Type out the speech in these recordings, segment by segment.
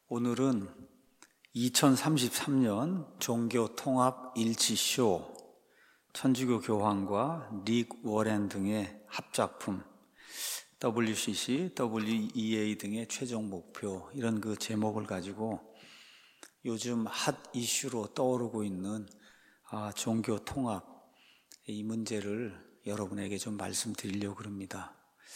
오늘은 2033년 종교통합 일치쇼, 천주교 교황과 릭 워렌 등의 합작품, WCC, WEA 등의 최종 목표, 이런 그 제목을 가지고 요즘 핫 이슈로 떠오르고 있는 종교통합, 이 문제를 여러분에게 좀 말씀드리려고 합니다.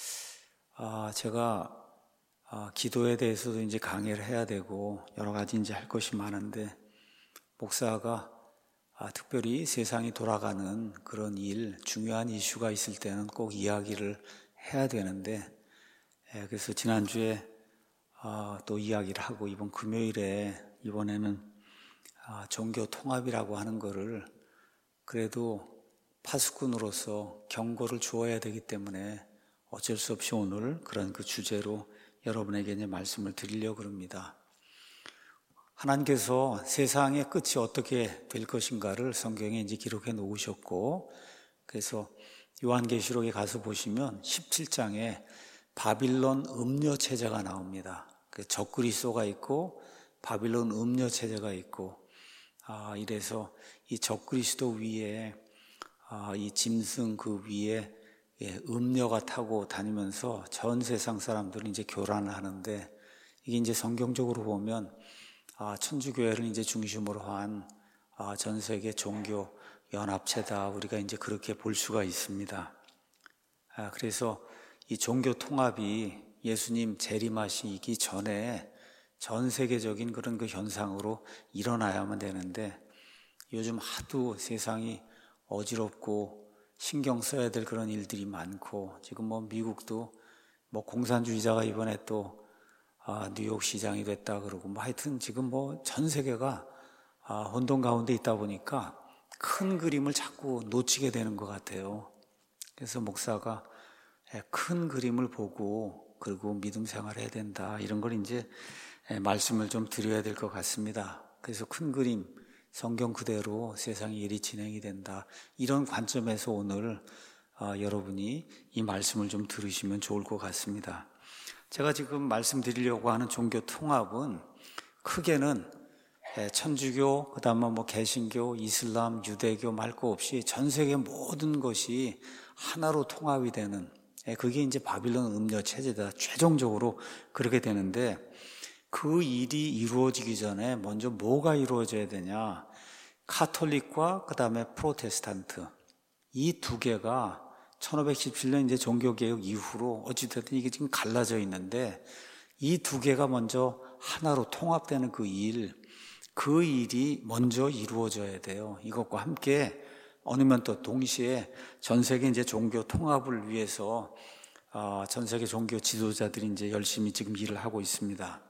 제가 기도에 대해서도 이제 강의를 해야 되고 여러 가지 이제 할 것이 많은데, 목사가 특별히 세상이 돌아가는 그런 일, 중요한 이슈가 있을 때는 꼭 이야기를 해야 되는데, 그래서 지난주에 또 이야기를 하고 이번에는 종교 통합이라고 하는 거를 그래도 파수꾼으로서 경고를 주어야 되기 때문에 어쩔 수 없이 오늘 그런 그 주제로 여러분에게 이제 말씀을 드리려고 합니다. 하나님께서 세상의 끝이 어떻게 될 것인가를 성경에 이제 기록해 놓으셨고, 그래서 요한계시록에 가서 보시면 17장에 바빌론 음녀 체제가 나옵니다. 그 적그리스도가 있고 바빌론 음녀 체제가 있고, 이래서 이 적그리스도 위에 이 짐승 그 위에 음녀가 타고 다니면서 전 세상 사람들은 이제 교란을 하는데, 이게 이제 성경적으로 보면 천주교회를 이제 중심으로 한 전 세계 종교 연합체다, 우리가 이제 그렇게 볼 수가 있습니다. 그래서 이 종교 통합이 예수님 재림하시기 전에 전 세계적인 그런 그 현상으로 일어나야만 되는데, 요즘 하도 세상이 어지럽고 신경 써야 될 그런 일들이 많고, 지금 미국도 공산주의자가 이번에 또 뉴욕 시장이 됐다 그러고, 하여튼 지금 전 세계가 혼돈 가운데 있다 보니까 큰 그림을 자꾸 놓치게 되는 것 같아요. 그래서 목사가 큰 그림을 보고 그리고 믿음 생활을 해야 된다, 이런 걸 이제 말씀을 좀 드려야 될 것 같습니다. 그래서 큰 그림, 성경 그대로 세상의 일이 진행이 된다, 이런 관점에서 오늘 여러분이 이 말씀을 좀 들으시면 좋을 것 같습니다. 제가 지금 말씀드리려고 하는 종교 통합은 크게는 천주교, 그 다음에 개신교, 이슬람, 유대교 말 거 없이 전 세계 모든 것이 하나로 통합이 되는, 그게 이제 바빌론 음녀 체제다, 최종적으로 그렇게 되는데, 그 일이 이루어지기 전에 먼저 뭐가 이루어져야 되냐? 카톨릭과 그 다음에 프로테스탄트, 이 두 개가 1517년 이제 종교개혁 이후로 어찌됐든 이게 지금 갈라져 있는데, 이 두 개가 먼저 하나로 통합되는 그 일이 먼저 이루어져야 돼요. 이것과 함께 어느면 또 동시에 전 세계 이제 종교 통합을 위해서 전 세계 종교 지도자들이 이제 열심히 지금 일을 하고 있습니다.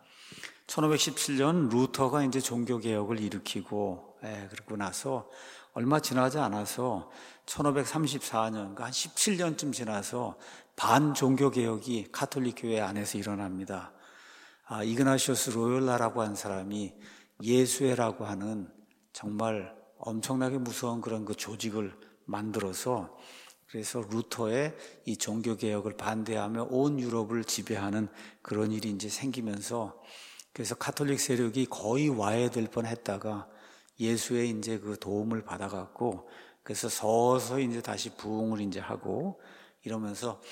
1517년 루터가 이제 종교개혁을 일으키고, 그러고 나서 얼마 지나지 않아서 1534년, 그러니까 한 17년쯤 지나서 반종교개혁이 가톨릭 교회 안에서 일어납니다. 이그나시오스 로욜라라고 하는 사람이 예수회라고 하는 정말 엄청나게 무서운 그런 그 조직을 만들어서, 그래서 루터의 이 종교개혁을 반대하며 온 유럽을 지배하는 그런 일이 이제 생기면서, 그래서 가톨릭 세력이 거의 와해될 뻔했다가 예수의 이제 그 도움을 받아갖고, 그래서 서서히 이제 다시 부흥을 이제 하고 이러면서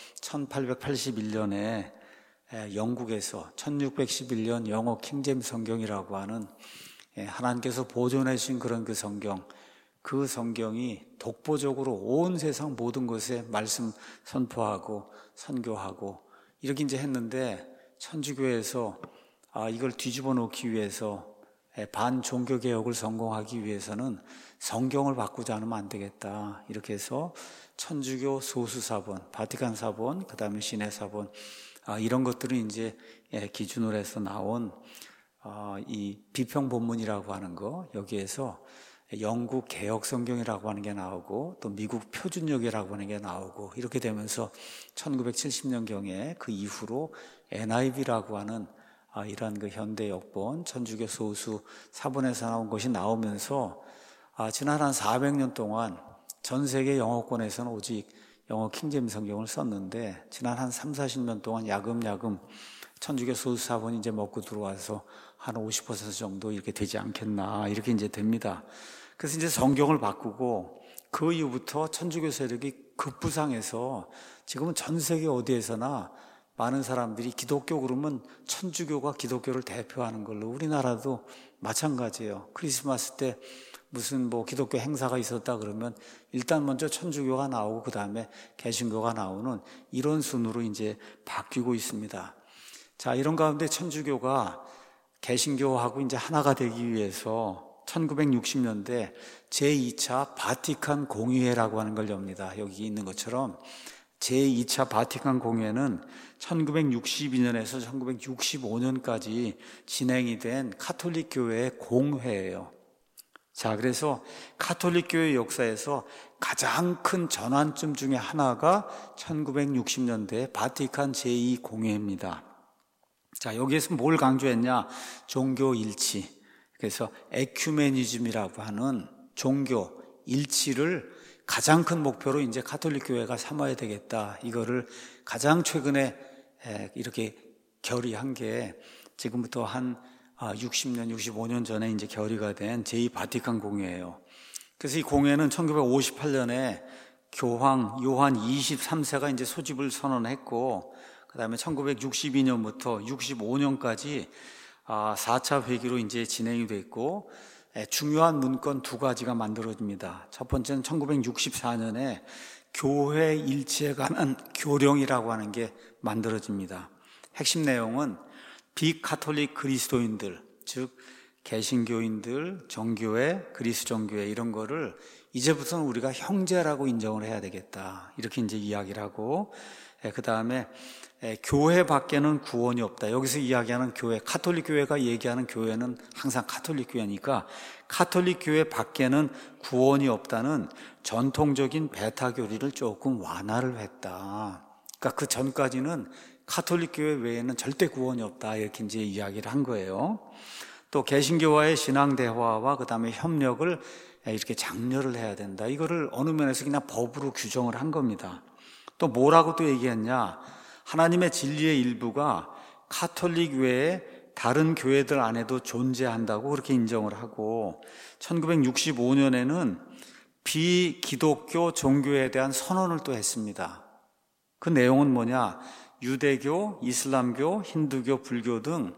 1881년에 영국에서 1611년 영어 킹제임스 성경이라고 하는 하나님께서 보존해 주신 그런 그 성경이 독보적으로 온 세상 모든 곳에 말씀 선포하고 선교하고 이렇게 이제 했는데, 천주교에서 이걸 뒤집어 놓기 위해서 반종교개혁을 성공하기 위해서는 성경을 바꾸지 않으면 안 되겠다, 이렇게 해서 천주교 소수사본, 바티칸 사본, 그 다음에 시내사본, 이런 것들은 이제 기준으로 해서 나온 이 비평본문이라고 하는 거, 여기에서 영국 개혁성경이라고 하는 게 나오고 또 미국 표준역이라고 하는 게 나오고, 이렇게 되면서 1970년경에 그 이후로 NIV라고 하는 이러한 그 현대 역본, 천주교 소수 사본에서 나온 것이 나오면서 지난 한 400년 동안 전 세계 영어권에서는 오직 영어 킹제임스 성경을 썼는데, 지난 한 30, 40년 동안 야금야금 천주교 소수사본이 이제 먹고 들어와서 한 50% 정도 이렇게 되지 않겠나, 이렇게 이제 됩니다. 그래서 이제 성경을 바꾸고 그 이후부터 천주교 세력이 급부상해서 지금은 전 세계 어디에서나 많은 사람들이 기독교 그러면 천주교가 기독교를 대표하는 걸로, 우리나라도 마찬가지예요. 크리스마스 때 무슨 뭐 기독교 행사가 있었다 그러면 일단 먼저 천주교가 나오고 그 다음에 개신교가 나오는 이런 순으로 이제 바뀌고 있습니다. 자, 이런 가운데 천주교가 개신교하고 이제 하나가 되기 위해서 1960년대 제2차 바티칸 공의회라고 하는 걸 엽니다. 여기 있는 것처럼 제2차 바티칸 공의회는 1962년에서 1965년까지 진행이 된 카톨릭 교회의 공회예요. 자, 그래서 카톨릭 교회 역사에서 가장 큰 전환점 중에 하나가 1960년대 바티칸 제2공회입니다. 자, 여기에서 뭘 강조했냐? 종교 일치. 그래서 에큐메니즘이라고 하는 종교 일치를 가장 큰 목표로 이제 카톨릭 교회가 삼아야 되겠다. 이거를 가장 최근에 이렇게 결의한 게 지금부터 한 60년, 65년 전에 이제 결의가 된 제2바티칸 공회예요. 그래서 이 공회는 1958년에 교황 요한 23세가 이제 소집을 선언했고, 그 다음에 1962년부터 65년까지 4차 회기로 이제 진행이 됐고, 중요한 문건 두 가지가 만들어집니다. 첫 번째는 1964년에 교회 일치에 관한 교령이라고 하는 게 만들어집니다. 핵심 내용은 비카톨릭 그리스도인들, 즉 개신교인들, 정교회, 그리스 정교회 이런 거를 이제부터는 우리가 형제라고 인정을 해야 되겠다, 이렇게 이제 이야기를 하고, 그 다음에 교회 밖에는 구원이 없다. 여기서 이야기하는 교회, 카톨릭 교회가 얘기하는 교회는 항상 카톨릭 교회니까 카톨릭 교회 밖에는 구원이 없다는 전통적인 베타 교리를 조금 완화를 했다. 그러니까 그 전까지는 카톨릭 교회 외에는 절대 구원이 없다, 이렇게 이제 이야기를 한 거예요. 또 개신교와의 신앙 대화와 그 다음에 협력을 이렇게 장려를 해야 된다. 이거를 어느 면에서 그냥 법으로 규정을 한 겁니다. 또 뭐라고 또 얘기했냐? 하나님의 진리의 일부가 카톨릭 외에 다른 교회들 안에도 존재한다고 그렇게 인정을 하고, 1965년에는 비기독교 종교에 대한 선언을 또 했습니다. 그 내용은 뭐냐? 유대교, 이슬람교, 힌두교, 불교 등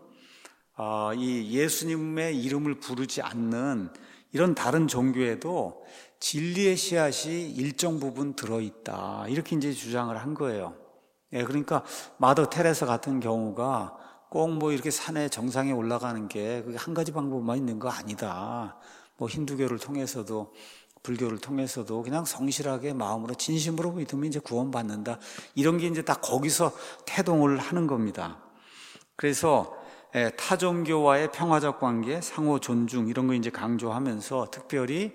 이 예수님의 이름을 부르지 않는 이런 다른 종교에도 진리의 씨앗이 일정 부분 들어있다, 이렇게 이제 주장을 한 거예요. 그러니까 마더 테레사 같은 경우가 꼭 뭐 이렇게 산에 정상에 올라가는 게 그게 한 가지 방법만 있는 거 아니다. 뭐 힌두교를 통해서도 불교를 통해서도 그냥 성실하게 마음으로 진심으로 믿으면 이제 구원받는다, 이런 게 이제 다 거기서 태동을 하는 겁니다. 그래서 타종교와의 평화적 관계, 상호 존중 이런 거 이제 강조하면서 특별히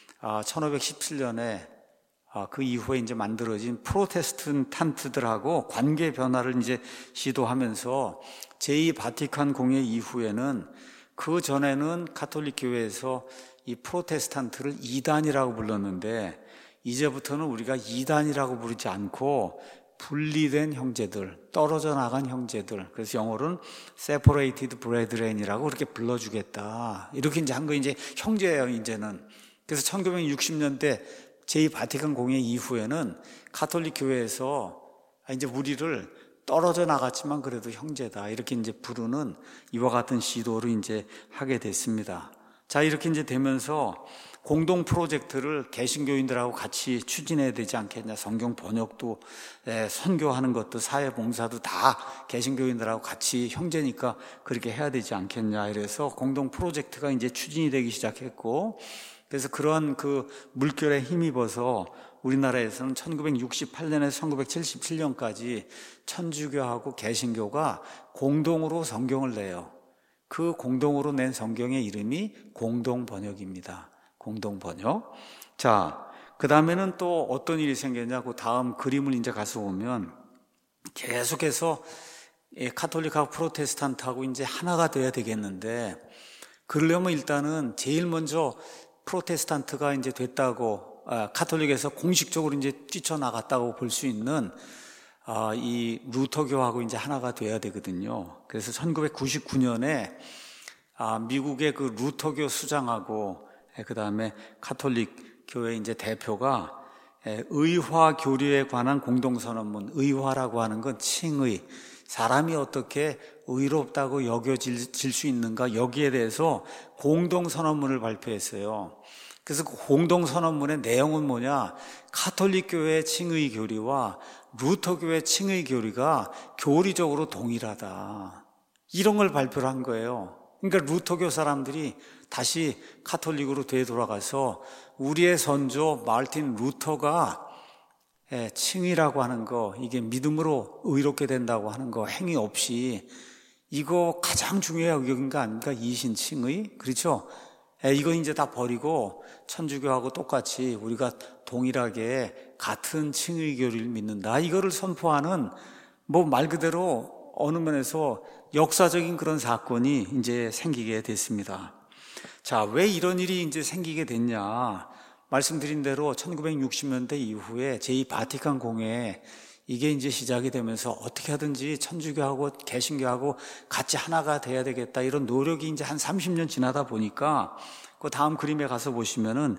1517년에 그 이후에 이제 만들어진 프로테스탄트들하고 관계 변화를 이제 시도하면서 제2바티칸 공회 이후에는, 그 전에는 카톨릭 교회에서 이 프로테스탄트를 이단이라고 불렀는데 이제부터는 우리가 이단이라고 부르지 않고 분리된 형제들, 떨어져 나간 형제들, 그래서 영어로는 separated brethren이라고 그렇게 불러주겠다, 이렇게 이제 한 거 이제 형제예요, 이제는. 그래서 1960년대 제2바티칸 공회 이후에는 카톨릭 교회에서 이제 우리를 떨어져 나갔지만 그래도 형제다, 이렇게 이제 부르는 이와 같은 시도를 이제 하게 됐습니다. 자, 이렇게 이제 되면서 공동 프로젝트를 개신교인들하고 같이 추진해야 되지 않겠냐. 성경 번역도, 선교하는 것도, 사회봉사도 다 개신교인들하고 같이 형제니까 그렇게 해야 되지 않겠냐. 이래서 공동 프로젝트가 이제 추진이 되기 시작했고, 그래서 그런 그 물결에 힘입어서 우리나라에서는 1968년에서 1977년까지 천주교하고 개신교가 공동으로 성경을 내요. 그 공동으로 낸 성경의 이름이 공동번역입니다. 공동번역. 자, 그 다음에는 또 어떤 일이 생겼냐고, 다음 그림을 이제 가서 보면 계속해서 카톨릭하고 프로테스탄트하고 이제 하나가 돼야 되겠는데, 그러려면 일단은 제일 먼저 프로테스탄트가 이제 됐다고, 카톨릭에서 공식적으로 이제 뛰쳐나갔다고 볼 수 있는 이 루터교하고 이제 하나가 돼야 되거든요. 그래서 1999년에 미국의 그 루터교 수장하고 그 다음에 가톨릭 교회 이제 대표가 의화 교류에 관한 공동선언문, 의화라고 하는 건 칭의, 사람이 어떻게 의롭다고 여겨질 수 있는가, 여기에 대해서 공동선언문을 발표했어요. 그래서 그 공동선언문의 내용은 뭐냐, 가톨릭 교회의 칭의 교리와 루터 교회의 칭의 교리가 교리적으로 동일하다, 이런 걸 발표를 한 거예요. 그러니까 루터교 사람들이 다시 가톨릭으로 되돌아가서 우리의 선조 마르틴 루터가 칭의라고 하는 거, 이게 믿음으로 의롭게 된다고 하는 거 행위 없이, 이거 가장 중요하게 여긴 거 아닙니까? 이신칭의, 그렇죠? 이거 이제 다 버리고 천주교하고 똑같이 우리가 동일하게 같은 칭의 교리를 믿는다, 이거를 선포하는, 뭐 말 그대로 어느 면에서 역사적인 그런 사건이 이제 생기게 됐습니다. 자, 왜 이런 일이 이제 생기게 됐냐? 말씀드린 대로 1960년대 이후에 제2바티칸 공회, 이게 이제 시작이 되면서 어떻게 하든지 천주교하고 개신교하고 같이 하나가 돼야 되겠다, 이런 노력이 이제 한 30년 지나다 보니까, 그 다음 그림에 가서 보시면은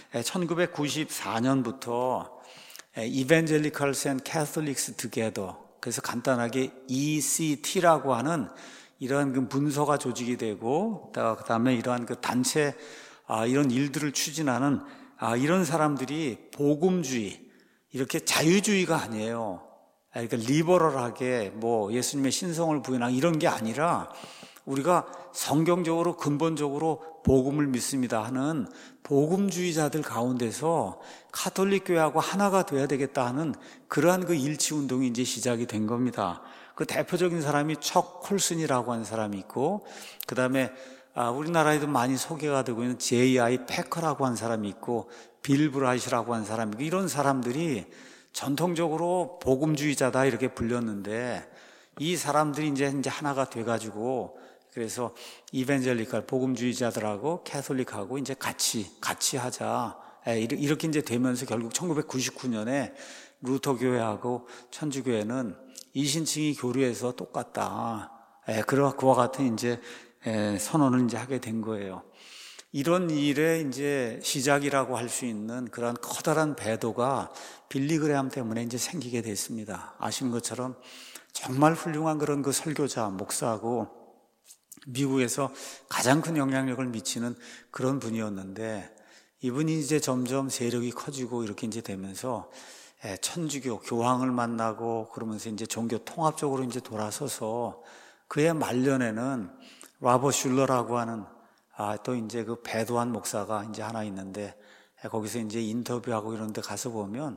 1994년부터 Evangelicals and Catholics Together, 그래서 간단하게 ECT라고 하는 이러한 그 문서가 조직이 되고, 그 다음에 이러한 그 단체, 이런 일들을 추진하는 이런 사람들이 복음주의, 이렇게 자유주의가 아니에요. 그러니까 리버럴하게 뭐 예수님의 신성을 부인하는 이런 게 아니라, 우리가 성경적으로 근본적으로 복음을 믿습니다 하는 복음주의자들 가운데서 가톨릭 교회하고 하나가 돼야 되겠다 하는 그러한 그 일치 운동이 이제 시작이 된 겁니다. 그 대표적인 사람이 척 콜슨이라고 하는 사람이 있고, 그 다음에 우리나라에도 많이 소개가 되고 있는 J.I. 패커라고 하는 사람이 있고, 빌 브라이트라고 하는 사람이 있고, 이런 사람들이 전통적으로 복음주의자다 이렇게 불렸는데, 이 사람들이 이제 하나가 돼가지고, 그래서 이벤젤리칼 복음주의자들하고 캐톨릭하고 이제 같이 하자, 이렇게 이제 되면서 결국 1999년에 루터 교회하고 천주교회는 이신칭의 교류에서 똑같다, 그와 같은 이제 선언을 이제 하게 된 거예요. 이런 일의 이제 시작이라고 할 수 있는 그런 커다란 배도가 빌리 그레함 때문에 이제 생기게 됐습니다. 아시는 것처럼 정말 훌륭한 그런 그 설교자, 목사하고 미국에서 가장 큰 영향력을 미치는 그런 분이었는데, 이분이 이제 점점 세력이 커지고 이렇게 이제 되면서 천주교 교황을 만나고 그러면서 이제 종교 통합적으로 이제 돌아서서, 그의 말년에는 라버 슐러라고 하는 또 이제 그 배도한 목사가 이제 하나 있는데, 거기서 이제 인터뷰하고 이런 데 가서 보면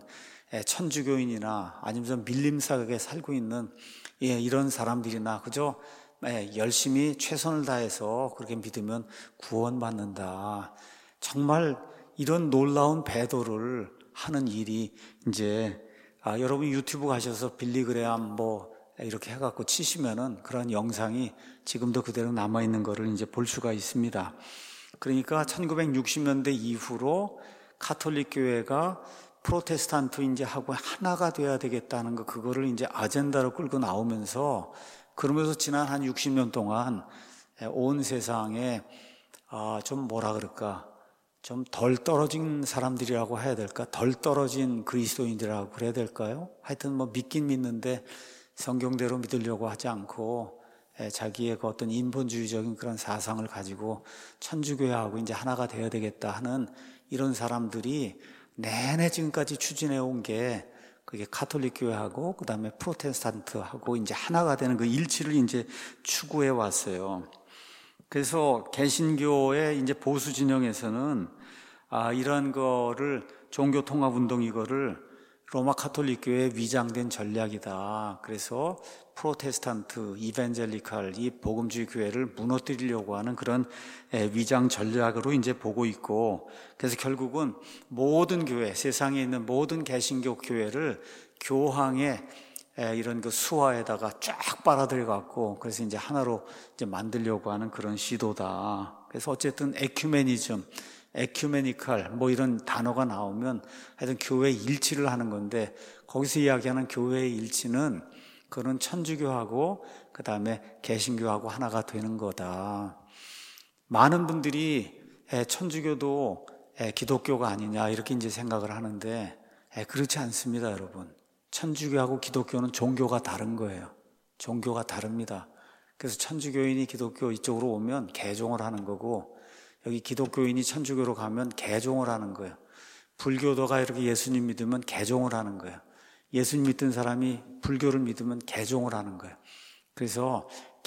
천주교인이나 아니면 밀림사각에 살고 있는 이런 사람들이나 그저 열심히 최선을 다해서 그렇게 믿으면 구원받는다, 정말 이런 놀라운 배도를 하는 일이 이제 여러분 유튜브 가셔서 빌리 그레함 뭐 이렇게 해갖고 치시면은 그런 영상이 지금도 그대로 남아있는 거를 이제 볼 수가 있습니다. 그러니까 1960년대 이후로 가톨릭 교회가 프로테스탄트 이제 하고 하나가 돼야 되겠다는 거, 그거를 이제 아젠다로 끌고 나오면서, 그러면서 지난 한 60년 동안 온 세상에 좀 뭐라 그럴까, 좀 덜 떨어진 사람들이라고 해야 될까, 덜 떨어진 그리스도인들이라고 그래야 될까요? 하여튼 뭐 믿긴 믿는데 성경대로 믿으려고 하지 않고 자기의 그 어떤 인본주의적인 그런 사상을 가지고 천주교회하고 이제 하나가 되어야 되겠다 하는 이런 사람들이 내내 지금까지 추진해 온 게, 그게 가톨릭 교회하고 그 다음에 프로테스탄트하고 이제 하나가 되는 그 일치를 이제 추구해 왔어요. 그래서 개신교의 이제 보수 진영에서는 이런 거를 종교 통합 운동, 이거를 로마 가톨릭 교회의 위장된 전략이다, 그래서 프로테스탄트, 이벤젤리칼, 이 복음주의 교회를 무너뜨리려고 하는 그런 위장 전략으로 이제 보고 있고, 그래서 결국은 모든 교회, 세상에 있는 모든 개신교 교회를 교황의 이런 그 수하에다가 쫙 빨아들여 갖고, 그래서 이제 하나로 이제 만들려고 하는 그런 시도다. 그래서 어쨌든 에큐메니즘, 에큐메니컬 뭐 이런 단어가 나오면 하여튼 교회 일치를 하는 건데, 거기서 이야기하는 교회의 일치는 그거는 천주교하고 그 다음에 개신교하고 하나가 되는 거다. 많은 분들이 천주교도 기독교가 아니냐 이렇게 이제 생각을 하는데, 그렇지 않습니다, 여러분. 천주교하고 기독교는 종교가 다른 거예요. 종교가 다릅니다. 그래서 천주교인이 기독교 이쪽으로 오면 개종을 하는 거고, 여기 기독교인이 천주교로 가면 개종을 하는 거예요. 불교도가 이렇게 예수님 믿으면 개종을 하는 거예요. 예수님 믿던 사람이 불교를 믿으면 개종을 하는 거예요. 그래서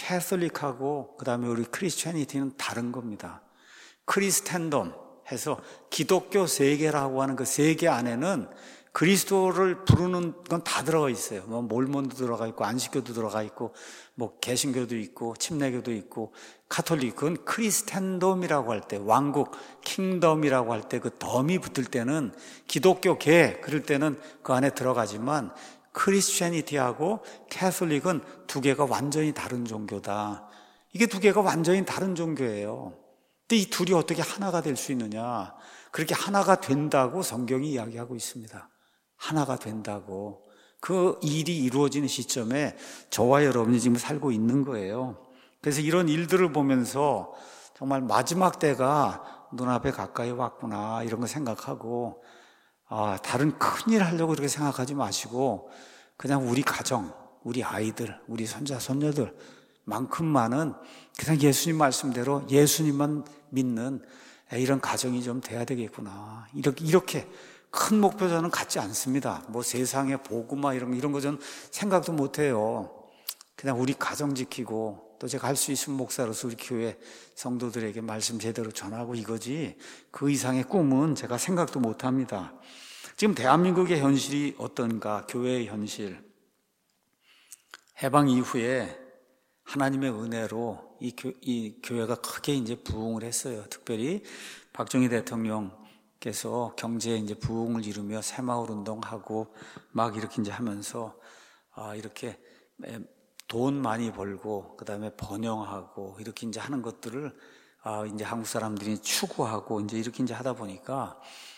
캐톨릭하고 그 다음에 우리 크리스천이티는 다른 겁니다. 크리스텐덤 해서 기독교 세계라고 하는 그 세계 안에는 그리스도를 부르는 건 다 들어가 있어요. 뭐 몰몬도 들어가 있고 안식교도 들어가 있고 뭐 개신교도 있고 침례교도 있고 카톨릭은 크리스텐덤이라고 할 때, 왕국 킹덤이라고 할 때 그 덤이 붙을 때는 기독교계 그럴 때는 그 안에 들어가지만, 크리스천이티하고 캐톨릭은 두 개가 완전히 다른 종교다. 이게 두 개가 완전히 다른 종교예요. 근데 이 둘이 어떻게 하나가 될 수 있느냐? 그렇게 하나가 된다고 성경이 이야기하고 있습니다. 하나가 된다고. 그 일이 이루어지는 시점에 저와 여러분이 지금 살고 있는 거예요. 그래서 이런 일들을 보면서 정말 마지막 때가 눈앞에 가까이 왔구나 이런 거 생각하고, 다른 큰일 하려고 그렇게 생각하지 마시고 그냥 우리 가정, 우리 아이들, 우리 손자, 손녀들 만큼만은 그냥 예수님 말씀대로 예수님만 믿는 이런 가정이 좀 돼야 되겠구나. 이렇게 큰 목표 저는 갖지 않습니다. 뭐 세상의 복음화 이런 거 저는 생각도 못 해요. 그냥 우리 가정 지키고, 또 제가 할 수 있으면 목사로서 우리 교회 성도들에게 말씀 제대로 전하고 이거지, 그 이상의 꿈은 제가 생각도 못 합니다. 지금 대한민국의 현실이 어떤가? 교회의 현실. 해방 이후에 하나님의 은혜로 이 교회가 크게 이제 부흥을 했어요. 특별히 박정희 대통령께서 경제에 이제 부흥을 이루며 새마을 운동하고 막 이렇게 이제 하면서 이렇게 돈 많이 벌고 그다음에 번영하고 이렇게 이제 하는 것들을 이제 한국 사람들이 추구하고 이제 이렇게 이제 하다 보니까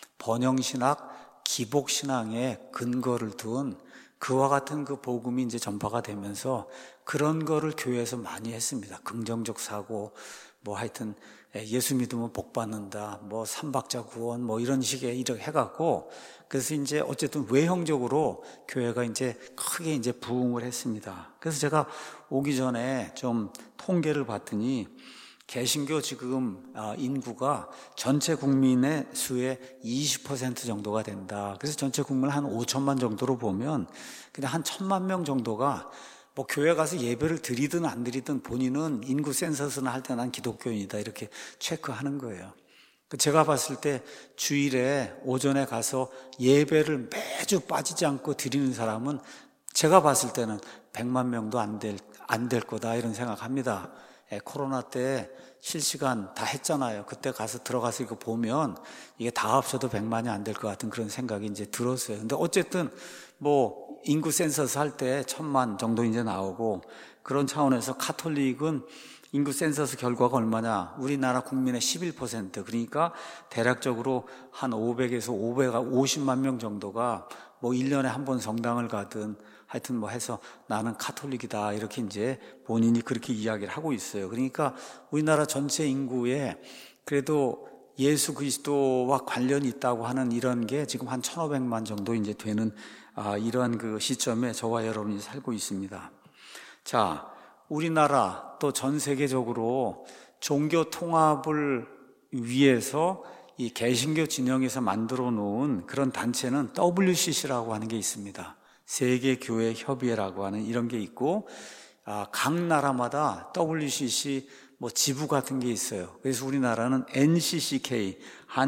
번영신학, 기복신앙에 근거를 둔 그와 같은 그 복음이 이제 전파가 되면서 그런 거를 교회에서 많이 했습니다. 긍정적 사고, 뭐 하여튼 예수 믿으면 복 받는다, 뭐 삼박자 구원, 뭐 이런 식의 이렇게 해갖고, 그래서 이제 어쨌든 외형적으로 교회가 이제 크게 이제 부흥을 했습니다. 그래서 제가 오기 전에 좀 통계를 봤더니 개신교 지금 인구가 전체 국민의 수의 20% 정도가 된다. 그래서 전체 국민 한 5천만 정도로 보면 그냥 한 1,000만 명 정도가 뭐 교회 가서 예배를 드리든 안 드리든 본인은 인구 센서스나 할 때 난 기독교인이다 이렇게 체크하는 거예요. 제가 봤을 때 주일에 오전에 가서 예배를 매주 빠지지 않고 드리는 사람은 제가 봤을 때는 100만 명도 안 될 거다 이런 생각합니다. 코로나 때 실시간 다 했잖아요. 그때 가서 들어가서 이거 보면 이게 다 합쳐도 100만이 안 될 것 같은 그런 생각이 이제 들었어요. 근데 어쨌든 뭐 인구 센서스 할 때 1,000만 정도 이제 나오고, 그런 차원에서 카톨릭은 인구 센서스 결과가 얼마냐? 우리나라 국민의 11%. 그러니까 대략적으로 한 500에서 550만 명 정도가 뭐 1년에 한 번 성당을 가든 하여튼 뭐 해서 나는 카톨릭이다 이렇게 이제 본인이 그렇게 이야기를 하고 있어요. 그러니까 우리나라 전체 인구에 그래도 예수 그리스도와 관련이 있다고 하는 이런 게 지금 한 1,500만 정도 이제 되는 이러한 그 시점에 저와 여러분이 살고 있습니다. 자, 우리나라 또 전 세계적으로 종교 통합을 위해서 이 개신교 진영에서 만들어 놓은 그런 단체는 WCC라고 하는 게 있습니다. 세계교회협의회라고 하는 이런 게 있고, 각 나라마다 WCC 뭐 지부 같은 게 있어요. 그래서 우리나라는 NCCK,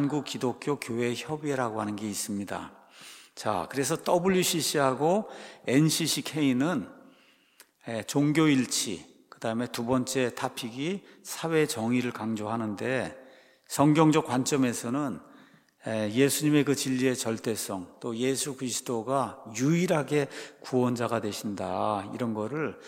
한국기독교교회협의회라고 하는 게 있습니다. 자, 그래서 WCC하고 NCCK는 종교일치, 그 다음에 두 번째 타픽이 사회 정의를 강조하는데, 성경적 관점에서는 예수님의 그 진리의 절대성, 또 예수 그리스도가 유일하게 구원자가 되신다, 이런 거를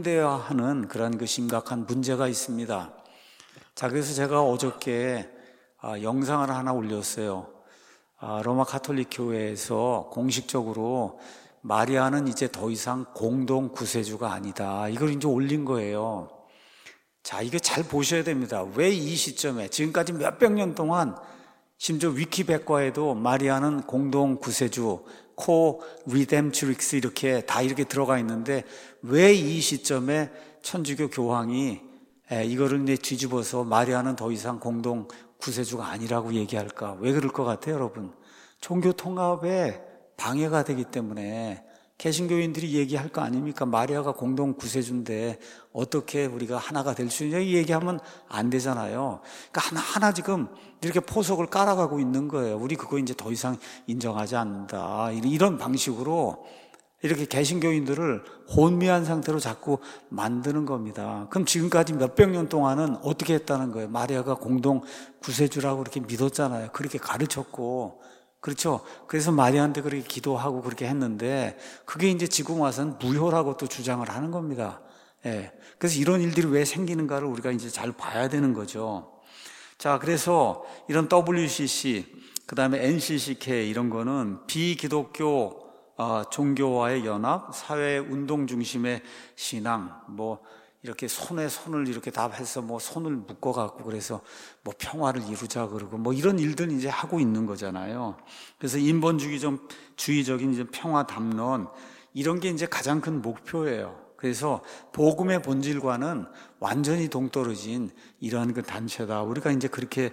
상대화하는 그런 그 심각한 문제가 있습니다. 자, 그래서 제가 어저께 영상을 하나 올렸어요. 로마 가톨릭 교회에서 공식적으로 마리아는 이제 더 이상 공동 구세주가 아니다. 이걸 이제 올린 거예요. 자, 이거 잘 보셔야 됩니다. 왜 이 시점에 지금까지 몇백 년 동안 심지어 위키백과에도 마리아는 공동 구세주, 코 리뎀트릭스 이렇게 들어가 있는데 왜 이 시점에 천주교 교황이 이거를 이제 뒤집어서 마리아는 더 이상 공동 구세주가 아니라고 얘기할까? 왜 그럴 것 같아요, 여러분? 종교 통합에 방해가 되기 때문에 개신교인들이 얘기할 거 아닙니까? 마리아가 공동 구세주인데 어떻게 우리가 하나가 될 수 있냐? 이 얘기하면 안 되잖아요. 그러니까 하나하나 지금 이렇게 포석을 깔아가고 있는 거예요. 우리 그거 이제 더 이상 인정하지 않는다. 이런 방식으로 이렇게 개신교인들을 혼미한 상태로 자꾸 만드는 겁니다. 그럼 지금까지 몇백 년 동안은 어떻게 했다는 거예요? 마리아가 공동 구세주라고 그렇게 믿었잖아요. 그렇게 가르쳤고, 그렇죠? 그래서 마리아한테 그렇게 기도하고 그렇게 했는데, 그게 이제 지금 와서는 무효라고 또 주장을 하는 겁니다. 예. 그래서 이런 일들이 왜 생기는가를 우리가 이제 잘 봐야 되는 거죠. 자, 그래서 이런 WCC, 그 다음에 NCCK 이런 거는 비기독교 종교와의 연합, 사회 운동 중심의 신앙, 이렇게 손에 손을 이렇게 다 해서 손을 묶어갖고 그래서 평화를 이루자 그러고 이런 일들 이제 하고 있는 거잖아요. 그래서 인본주의적인 이제 평화 담론, 이런 게 이제 가장 큰 목표예요. 그래서 복음의 본질과는 완전히 동떨어진 이러한 그 단체다. 우리가 이제 그렇게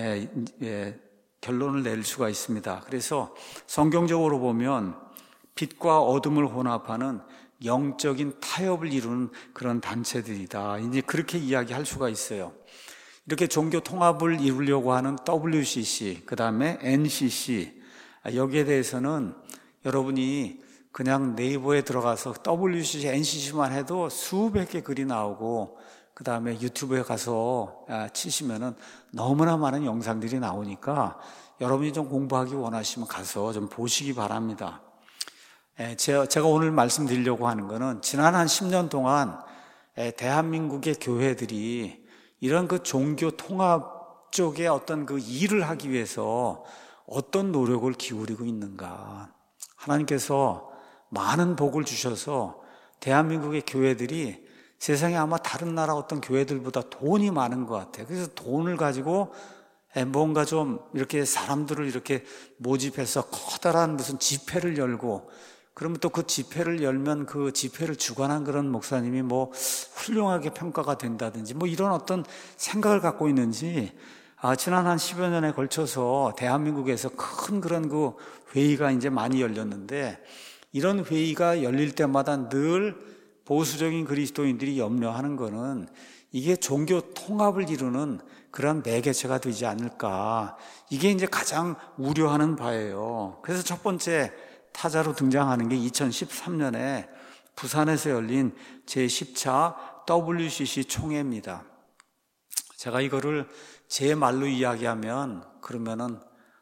결론을 낼 수가 있습니다. 그래서 성경적으로 보면 빛과 어둠을 혼합하는 영적인 타협을 이루는 그런 단체들이다. 이제 그렇게 이야기할 수가 있어요. 이렇게 종교 통합을 이루려고 하는 WCC, 그 다음에 NCC, 여기에 대해서는 여러분이 그냥 네이버에 들어가서 WCC, NCC만 해도 수백 개 글이 나오고, 그 다음에 유튜브에 가서 치시면은 너무나 많은 영상들이 나오니까 여러분이 좀 공부하기 원하시면 가서 좀 보시기 바랍니다. 제가 오늘 말씀드리려고 하는 거는 지난 한 10년 동안 대한민국의 교회들이 이런 그 종교 통합 쪽에 어떤 그 일을 하기 위해서 어떤 노력을 기울이고 있는가. 하나님께서 많은 복을 주셔서 대한민국의 교회들이 세상에 아마 다른 나라 어떤 교회들보다 돈이 많은 것 같아요. 그래서 돈을 가지고 뭔가 좀 이렇게 사람들을 이렇게 모집해서 커다란 무슨 집회를 열고, 그러면 또 그 집회를 열면 그 집회를 주관한 그런 목사님이 훌륭하게 평가가 된다든지 이런 어떤 생각을 갖고 있는지, 지난 한 10여 년에 걸쳐서 대한민국에서 큰 그런 그 회의가 이제 많이 열렸는데, 이런 회의가 열릴 때마다 늘 보수적인 그리스도인들이 염려하는 거는 이게 종교 통합을 이루는 그런 매개체가 되지 않을까. 이게 이제 가장 우려하는 바예요. 그래서 첫 번째 타자로 등장하는 게 2013년에 부산에서 열린 제10차 WCC 총회입니다. 제가 이거를 제 말로 이야기하면 그러면은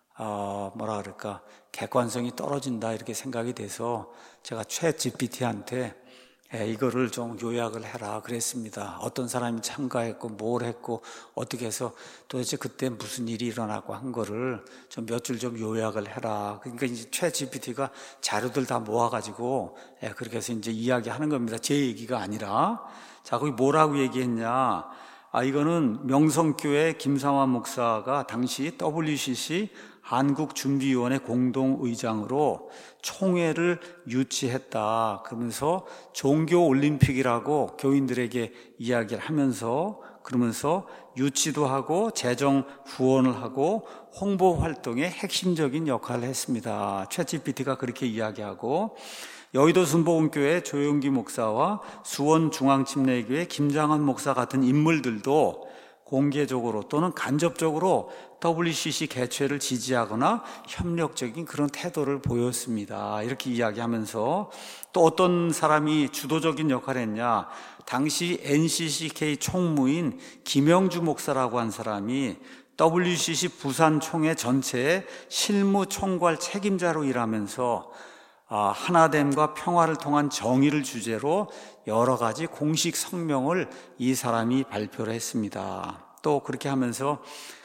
객관성이 떨어진다 이렇게 생각이 돼서 제가 챗 GPT한테 이거를 좀 요약을 해라 그랬습니다. 어떤 사람이 참가했고 뭘 했고 어떻게 해서 도대체 그때 무슨 일이 일어나고 한 거를 좀 몇 줄 좀 요약을 해라. 그러니까 이제 챗 GPT가 자료들 다 모아가지고 그렇게 해서 이제 이야기하는 겁니다. 제 얘기가 아니라. 자, 거기 뭐라고 얘기했냐? 이거는 명성교회 김상환 목사가 당시 WCC 한국준비위원회 공동의장으로 총회를 유치했다. 그러면서 종교올림픽이라고 교인들에게 이야기를 하면서 그러면서 유치도 하고 재정 후원을 하고 홍보 활동에 핵심적인 역할을 했습니다. 챗GPT가 그렇게 이야기하고, 여의도 순복음교회 조용기 목사와 수원중앙침례교회 김장한 목사 같은 인물들도 공개적으로 또는 간접적으로 WCC 개최를 지지하거나 협력적인 그런 태도를 보였습니다. 이렇게 이야기하면서 또 어떤 사람이 주도적인 역할을 했냐, 당시 NCCK 총무인 김영주 목사라고 한 사람이 WCC 부산 총회 전체의 실무 총괄 책임자로 일하면서 하나됨과 평화를 통한 정의를 주제로 여러 가지 공식 성명을 이 사람이 발표를 했습니다. 또 그렇게 하면서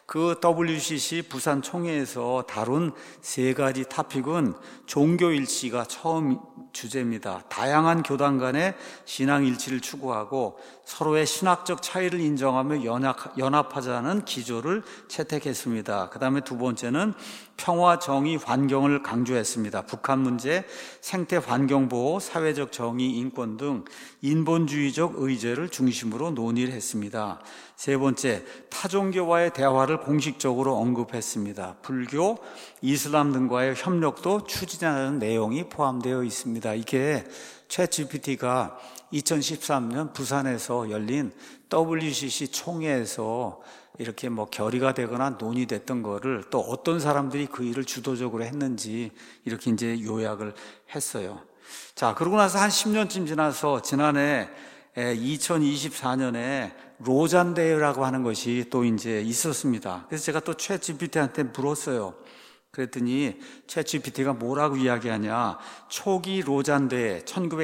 그 WCC 부산 총회에서 다룬 세 가지 토픽은 종교일치가 처음 주제입니다. 다양한 교단 간의 신앙 일치를 추구하고 서로의 신학적 차이를 인정하며 연합하자는 기조를 채택했습니다. 그 다음에 두 번째는 평화, 정의, 환경을 강조했습니다. 북한 문제, 생태 환경 보호, 사회적 정의, 인권 등 인본주의적 의제를 중심으로 논의를 했습니다. 세 번째, 타종교와의 대화를 공식적으로 언급했습니다. 불교, 이슬람 등과의 협력도 추진하는 내용이 포함되어 있습니다. 이게 챗GPT가 2013년 부산에서 열린 WCC 총회에서 이렇게 결의가 되거나 논의됐던 거를 또 어떤 사람들이 그 일을 주도적으로 했는지 이렇게 이제 요약을 했어요. 자, 그러고 나서 한 10년쯤 지나서 지난해 2024년에 로잔 대회라고 하는 것이 또 이제 있었습니다. 그래서 제가 또 챗GPT한테 물었어요. 그랬더니 챗GPT가 뭐라고 이야기하냐. 초기 로잔 대회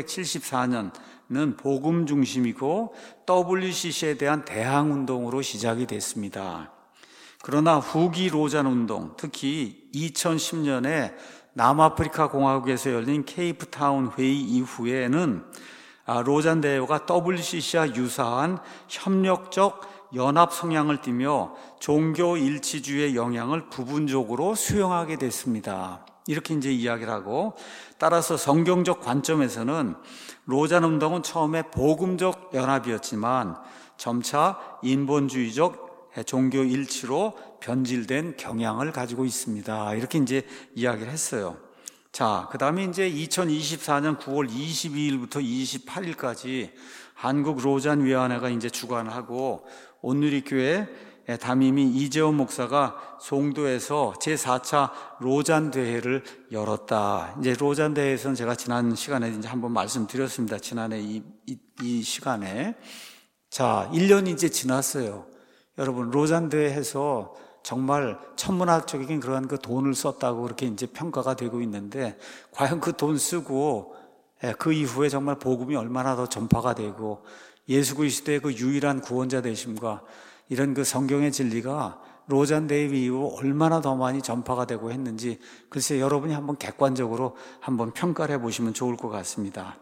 1974년은 복음 중심이고 WCC에 대한 대항 운동으로 시작이 됐습니다. 그러나 후기 로잔 운동, 특히 2010년에 남아프리카 공화국에서 열린 케이프타운 회의 이후에는 로잔 대회가 WCC와 유사한 협력적 연합 성향을 띠며 종교 일치주의의 영향을 부분적으로 수용하게 됐습니다. 이렇게 이제 이야기를 하고, 따라서 성경적 관점에서는 로잔 운동은 처음에 복음적 연합이었지만 점차 인본주의적 종교 일치로 변질된 경향을 가지고 있습니다. 이렇게 이제 이야기를 했어요. 자, 그 다음에 이제 2024년 9월 22일부터 28일까지 한국 로잔 위원회가 이제 주관을 하고 온누리교회 담임인 이재원 목사가 송도에서 제4차 로잔 대회를 열었다. 이제 로잔 대회에서는 제가 지난 시간에 이제 한번 말씀드렸습니다. 지난해 이 시간에. 자, 1년이 이제 지났어요. 여러분, 로잔 대회에서 정말 천문학적인 그러한 그 돈을 썼다고 그렇게 이제 평가가 되고 있는데, 과연 그 돈 쓰고 그 이후에 정말 복음이 얼마나 더 전파가 되고 예수 그리스도의 그 유일한 구원자 되심과 이런 그 성경의 진리가 로잔 대회 이후 얼마나 더 많이 전파가 되고 했는지, 글쎄 여러분이 한번 객관적으로 한번 평가를 해보시면 좋을 것 같습니다.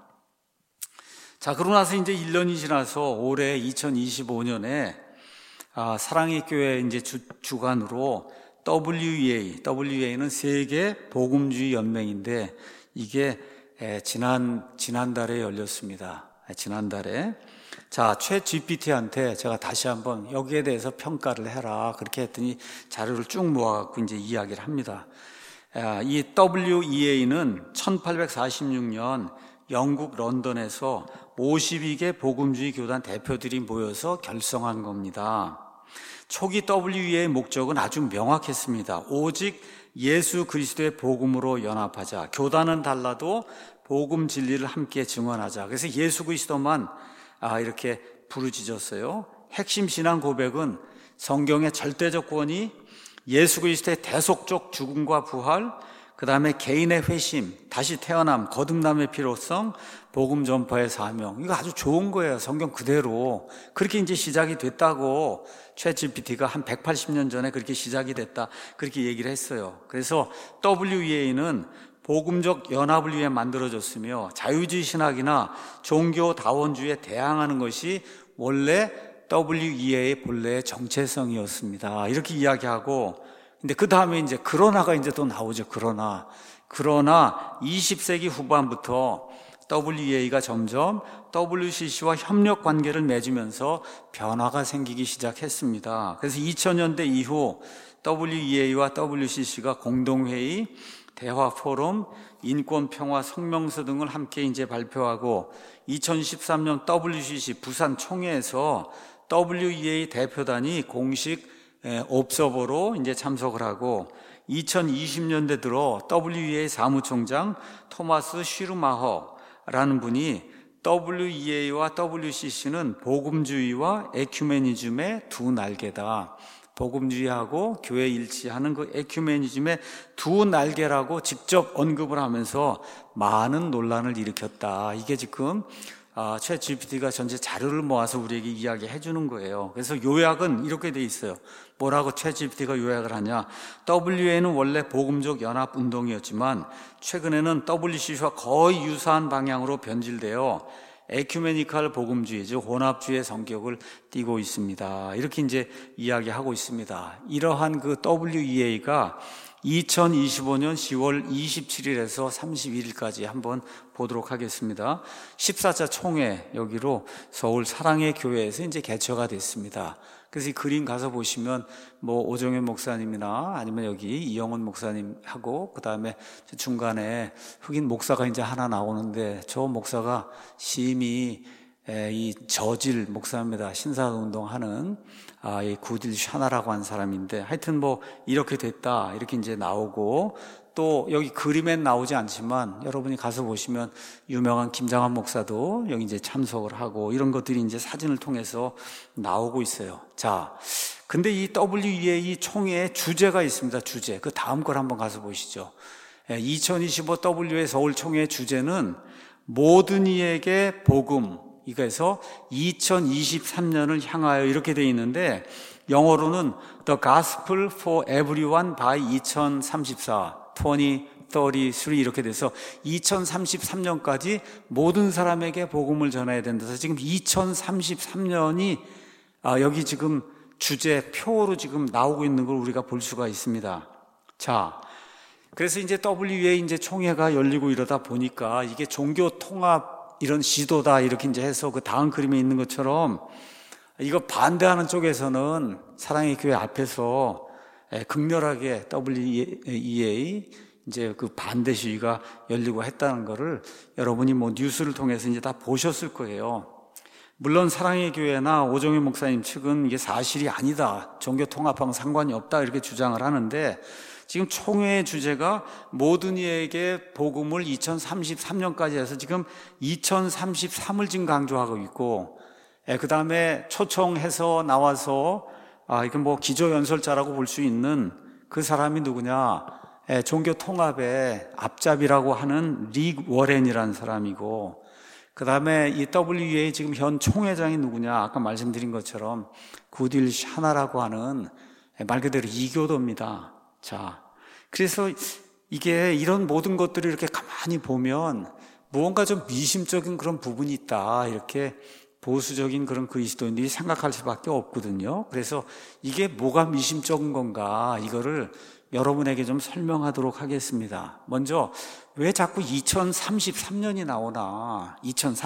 자, 그러고 나서 이제 1년이 지나서 올해 2025년에 사랑의 교회 이제 주관으로 WEA는 세계 복음주의 연맹인데, 이게 지난달에 열렸습니다. 지난달에. 자, 챗GPT한테 제가 다시 한번 여기에 대해서 평가를 해라. 그렇게 했더니 자료를 쭉 모아갖고 이제 이야기를 합니다. 이 WEA는 1846년 영국 런던에서 52개 복음주의 교단 대표들이 모여서 결성한 겁니다. 초기 WEA의 목적은 아주 명확했습니다. 오직 예수 그리스도의 복음으로 연합하자. 교단은 달라도 복음 진리를 함께 증언하자. 그래서 예수 그리스도만 이렇게 부르짖었어요. 핵심 신앙 고백은 성경의 절대적 구원이, 예수 그리스도의 대속적 죽음과 부활, 그 다음에 개인의 회심, 다시 태어남, 거듭남의 필요성, 복음 전파의 사명. 이거 아주 좋은 거예요. 성경 그대로. 그렇게 이제 시작이 됐다고 챗GPT가 한 180년 전에 그렇게 시작이 됐다. 그렇게 얘기를 했어요. 그래서 WEA는 복음적 연합을 위해 만들어졌으며 자유주의 신학이나 종교다원주의에 대항하는 것이 원래 WEA의 본래의 정체성이었습니다. 이렇게 이야기하고, 근데 그 다음에 이제 그러나가 이제 또 나오죠. 그러나 20세기 후반부터 WEA가 점점 WCC와 협력 관계를 맺으면서 변화가 생기기 시작했습니다. 그래서 2000년대 이후 WEA와 WCC가 공동회의, 대화 포럼, 인권 평화 성명서 등을 함께 이제 발표하고, 2013년 WCC 부산 총회에서 WEA 대표단이 공식 옵서버로 이제 참석을 하고, 2020년대 들어 WEA 사무총장 토마스 슈르마허라는 분이 WEA와 WCC는 복음주의와 에큐메니즘의 두 날개다. 복음주의하고 교회 일치하는 그 에큐메니즘의 두 날개라고 직접 언급을 하면서 많은 논란을 일으켰다. 이게 지금 챗 GPT가 전체 자료를 모아서 우리에게 이야기해 주는 거예요. 그래서 요약은 이렇게 돼 있어요. 뭐라고 챗 GPT가 요약을 하냐? WA는 원래 복음적 연합 운동이었지만 최근에는 WCC와 거의 유사한 방향으로 변질되어 에큐메니칼 복음주의, 즉 혼합주의 성격을 띠고 있습니다. 이렇게 이제 이야기하고 있습니다. 이러한 그 WEA가 2025년 10월 27일에서 31일까지 한번 보도록 하겠습니다. 14차 총회 여기로 서울 사랑의 교회에서 이제 개최가 됐습니다. 그래서 이 그림 가서 보시면 뭐 오정현 목사님이나 아니면 여기 이영훈 목사님하고 그 다음에 중간에 흑인 목사가 이제 하나 나오는데 저 목사가 심히 이 저질 목사입니다. 신사운동 하는 이 구딜 샤나라고 하는 사람인데 하여튼 뭐 이렇게 됐다 이렇게 이제 나오고 또 여기 그림엔 나오지 않지만 여러분이 가서 보시면 유명한 김장한 목사도 여기 이제 참석을 하고 이런 것들이 이제 사진을 통해서 나오고 있어요. 자, 근데 이 WEA 총회의 주제가 있습니다. 주제. 그 다음 걸 한번 가서 보시죠. 2025 WA 서울 총회의 주제는 모든 이에게 복음. 이거에서 2023년을 향하여 이렇게 되어 있는데 영어로는 The Gospel for Everyone by 2033 이렇게 돼서 2033년까지 모든 사람에게 복음을 전해야 된다. 그래서 지금 2033년이 여기 지금 주제 표로 지금 나오고 있는 걸 우리가 볼 수가 있습니다. 자, 그래서 이제 WA 이제 총회가 열리고 이러다 보니까 이게 종교 통합 이런 시도다 이렇게 이제 해서 그 다음 그림에 있는 것처럼 이거 반대하는 쪽에서는 사랑의 교회 앞에서 극렬하게 WEA 이제 그 반대 시위가 열리고 했다는 거를 여러분이 뭐 뉴스를 통해서 이제 다 보셨을 거예요. 물론 사랑의 교회나 오정현 목사님 측은 이게 사실이 아니다. 종교 통합하고 상관이 없다. 이렇게 주장을 하는데 지금 총회의 주제가 모든 이에게 복음을 2033년까지 해서 지금 2033을 지금 강조하고 있고 그 다음에 초청해서 나와서 이건 뭐 기조연설자라고 볼 수 있는 그 사람이 누구냐? 종교 통합의 앞잡이라고 하는 릭 워렌이라는 사람이고 그 다음에 이 WEA 지금 현 총회장이 누구냐? 아까 말씀드린 것처럼 구딜 샤나라고 하는 말 그대로 이교도입니다. 자, 그래서 이게 이런 모든 것들을 이렇게 가만히 보면 무언가 좀 미심적인 그런 부분이 있다. 이렇게 보수적인 그런 그리스도인들이 생각할 수밖에 없거든요. 그래서 이게 뭐가 미심적인 건가? 이거를 여러분에게 좀 설명하도록 하겠습니다. 먼저 왜 자꾸 2033년이 나오나?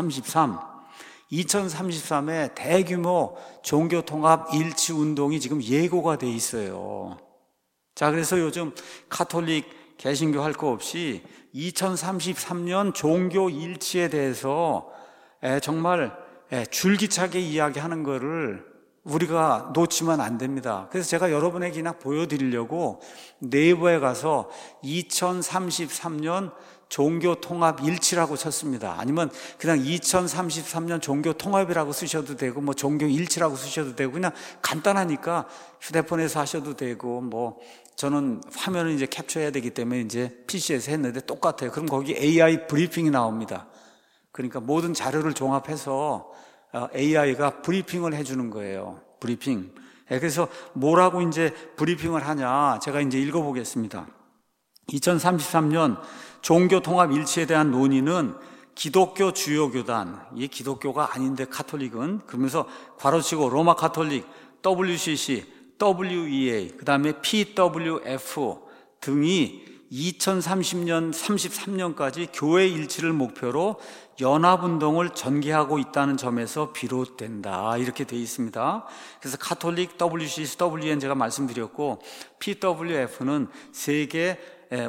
2033에 대규모 종교통합 일치운동이 지금 예고가 돼 있어요. 자, 그래서 요즘 카톨릭 개신교 할 거 없이 2033년 종교 일치에 대해서 정말 줄기차게 이야기하는 거를 우리가 놓치면 안 됩니다. 그래서 제가 여러분에게 그냥 보여드리려고 네이버에 가서 2033년 종교통합 일치라고 쳤습니다. 아니면 그냥 2033년 종교통합이라고 쓰셔도 되고 뭐 종교일치라고 쓰셔도 되고 그냥 간단하니까 휴대폰에서 하셔도 되고 뭐 저는 화면을 이제 캡처해야 되기 때문에 이제 PC에서 했는데 똑같아요. 그럼 거기 AI 브리핑이 나옵니다. 그러니까 모든 자료를 종합해서 AI가 브리핑을 해주는 거예요. 브리핑. 그래서 뭐라고 이제 브리핑을 하냐? 제가 이제 읽어보겠습니다. 2033년 종교 통합 일치에 대한 논의는 기독교 주요 교단, 이게 기독교가 아닌데 카톨릭은 그러면서 괄호치고 로마 카톨릭, WCC, WEA, 그 다음에 PWF 등이 2030년, 33년까지 교회 일치를 목표로 연합운동을 전개하고 있다는 점에서 비롯된다. 이렇게 되어 있습니다. 그래서 카톨릭, WCC, WEN 제가 말씀드렸고 PWF는 세계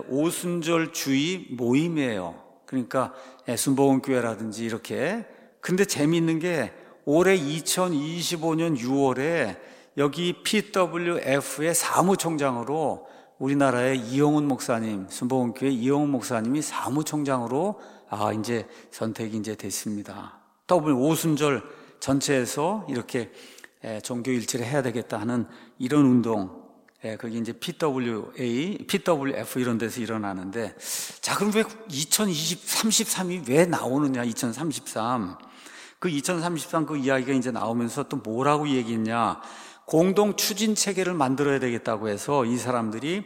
오순절주의 모임이에요. 그러니까 순복음교회라든지 이렇게. 근데 재미있는 게 올해 2025년 6월에 여기 PWF의 사무총장으로 우리나라의 이영훈 목사님, 순복음교회 이영훈 목사님이 사무총장으로 이제 선택이 이제 됐습니다. 오순절 전체에서 이렇게 종교 일치를 해야 되겠다 하는 이런 운동, 그게 이제 PWF 이런 데서 일어나는데, 자, 그럼 왜 2033이 왜 나오느냐, 2033. 그 2033 그 이야기가 이제 나오면서 또 뭐라고 얘기했냐. 공동 추진 체계를 만들어야 되겠다고 해서 이 사람들이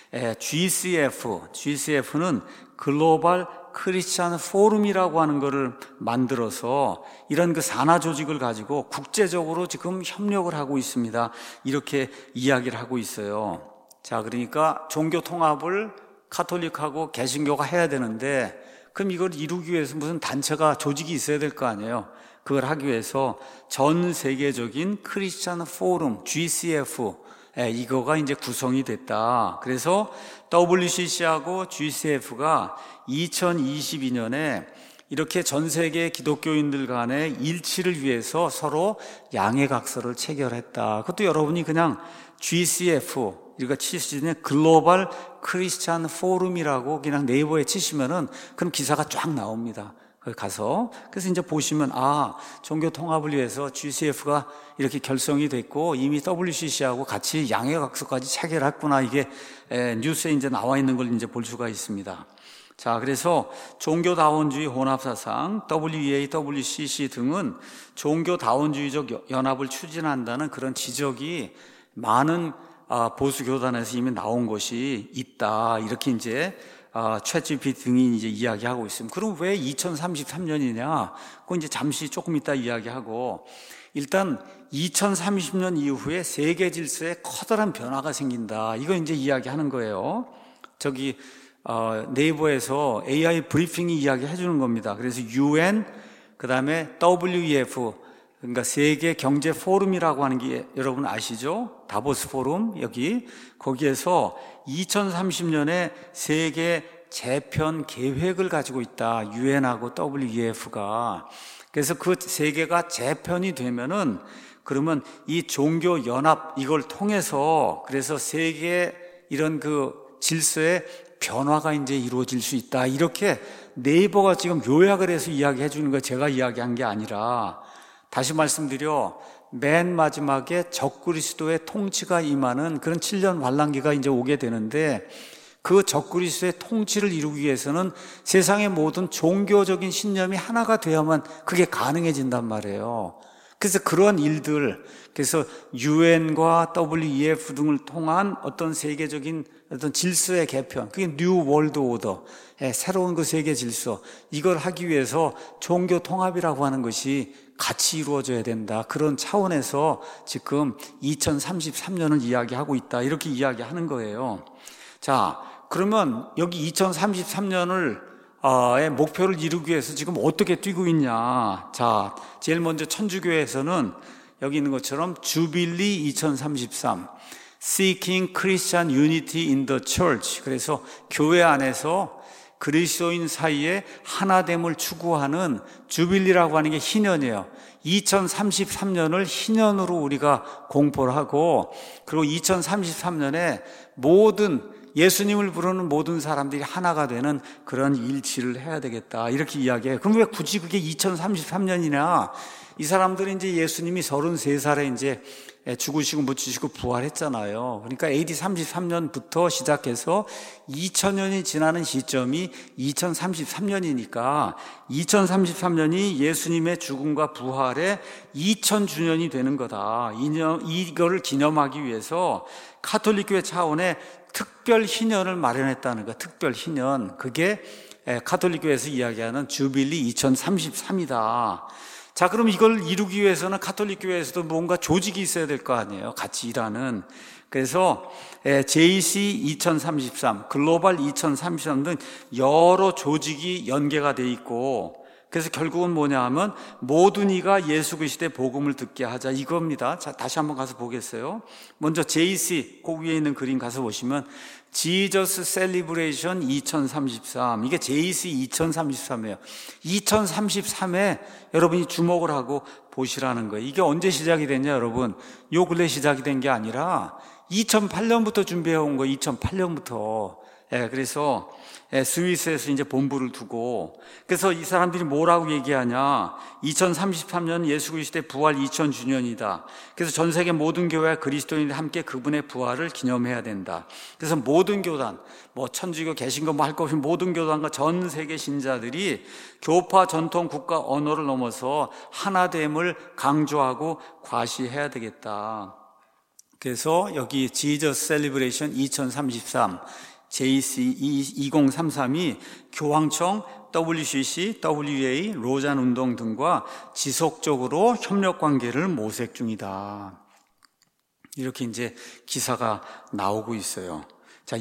GCF는 글로벌 크리스찬 포럼이라고 하는 것을 만들어서 이런 그 산하 조직을 가지고 국제적으로 지금 협력을 하고 있습니다. 이렇게 이야기를 하고 있어요. 자, 그러니까 종교 통합을 카톨릭하고 개신교가 해야 되는데 그럼 이걸 이루기 위해서 무슨 단체가 조직이 있어야 될 거 아니에요. 그걸 하기 위해서 전 세계적인 크리스찬 포럼 GCF 이거가 이제 구성이 됐다. 그래서 WCC하고 GCF가 2022년에 이렇게 전 세계 기독교인들 간의 일치를 위해서 서로 양해각서를 체결했다. 그것도 여러분이 그냥 GCF 우리가 치시는 글로벌 크리스찬 포럼이라고 그냥 네이버에 치시면은 그럼 기사가 쫙 나옵니다. 거기 가서 그래서 이제 보시면 종교 통합을 위해서 GCF가 이렇게 결성이 됐고 이미 WCC하고 같이 양해각서까지 체결했구나. 이게 뉴스에 이제 나와 있는 걸 이제 볼 수가 있습니다. 자, 그래서 종교다원주의 혼합사상 WEA, WCC 등은 종교다원주의적 연합을 추진한다는 그런 지적이 많은 보수 교단에서 이미 나온 것이 있다. 이렇게 이제 챗GPT 등이 이제 이야기하고 있습니다. 그럼 왜 2033년이냐? 그건 이제 잠시 조금 이따 이야기하고 일단 2030년 이후에 세계 질서에 커다란 변화가 생긴다. 이거 이제 이야기하는 거예요. 저기 네이버에서 AI 브리핑이 이야기해 주는 겁니다. 그래서 UN 그다음에 WEF 그러니까 세계 경제 포럼이라고 하는 게 여러분 아시죠? 다보스 포럼 거기에서 2030년에 세계 재편 계획을 가지고 있다. UN하고 WEF가. 그래서 그 세계가 재편이 되면은 그러면 이 종교 연합 이걸 통해서 그래서 세계 이런 그 질서의 변화가 이제 이루어질 수 있다. 이렇게 네이버가 지금 요약을 해서 이야기해 주는 거 제가 이야기한 게 아니라 다시 말씀드려 맨 마지막에 적그리스도의 통치가 임하는 그런 7년 환란기가 이제 오게 되는데 그 적그리스도의 통치를 이루기 위해서는 세상의 모든 종교적인 신념이 하나가 되어야만 그게 가능해진단 말이에요. 그래서 그런 일들, 그래서 UN과 WEF 등을 통한 어떤 세계적인 어떤 질서의 개편, 그게 뉴 월드 오더, 새로운 그 세계 질서, 이걸 하기 위해서 종교 통합이라고 하는 것이 같이 이루어져야 된다. 그런 차원에서 지금 2033년을 이야기하고 있다. 이렇게 이야기하는 거예요. 자, 그러면 여기 2033년을 의 목표를 이루기 위해서 지금 어떻게 뛰고 있냐. 자, 제일 먼저 천주교에서는 여기 있는 것처럼 주빌리 2033 Seeking Christian Unity in the Church. 그래서 교회 안에서 그리스도인 사이에 하나됨을 추구하는 주빌리라고 하는 게 희년이에요. 2033년을 희년으로 우리가 공포를 하고 그리고 2033년에 모든 예수님을 부르는 모든 사람들이 하나가 되는 그런 일치를 해야 되겠다. 이렇게 이야기해요. 그럼 왜 굳이 그게 2033년이냐? 이 사람들은 이제 예수님이 33살에 이제 죽으시고 묻히시고 부활했잖아요. 그러니까 AD 33년부터 시작해서 2000년이 지나는 시점이 2033년이니까 2033년이 예수님의 죽음과 부활의 2000주년이 되는 거다. 이거를 기념하기 위해서 카톨릭교회 차원의 특별 희년을 마련했다는 거. 특별 희년. 그게 카톨릭교회에서 이야기하는 주빌리 2033이다. 자, 그럼 이걸 이루기 위해서는 카톨릭교회에서도 뭔가 조직이 있어야 될 거 아니에요. 같이 일하는. 그래서 JC 2033, 글로벌 2033 등 여러 조직이 연계가 돼 있고 그래서 결국은 뭐냐 하면 모든 이가 예수 그리스도의 복음을 듣게 하자 이겁니다. 자, 다시 한번 가서 보겠어요. 먼저 JC 그 위에 있는 그림 가서 보시면 Jesus Celebration 2033 이게 JC 2033이에요. 2033에 여러분이 주목을 하고 보시라는 거예요. 이게 언제 시작이 됐냐 여러분? 요 근래 시작이 된 게 아니라 2008년부터 준비해 온 거예요. 2008년부터. 그래서 스위스에서 이제 본부를 두고, 그래서 이 사람들이 뭐라고 얘기하냐, 2033년 예수 그리스도의 부활 2000주년이다. 그래서 전 세계 모든 교회와 그리스도인들이 함께 그분의 부활을 기념해야 된다. 그래서 모든 교단, 뭐 천주교, 개신교 뭐 할 것 없이 모든 교단과 전 세계 신자들이 교파, 전통, 국가, 언어를 넘어서 하나됨을 강조하고 과시해야 되겠다. 그래서 여기 Jesus Celebration 2033 JC 2033이 교황청, WCC, WA, 로잔 운동 등과 지속적으로 협력 관계를 모색 중이다. 이렇게 이제 기사가 나오고 있어요. 자,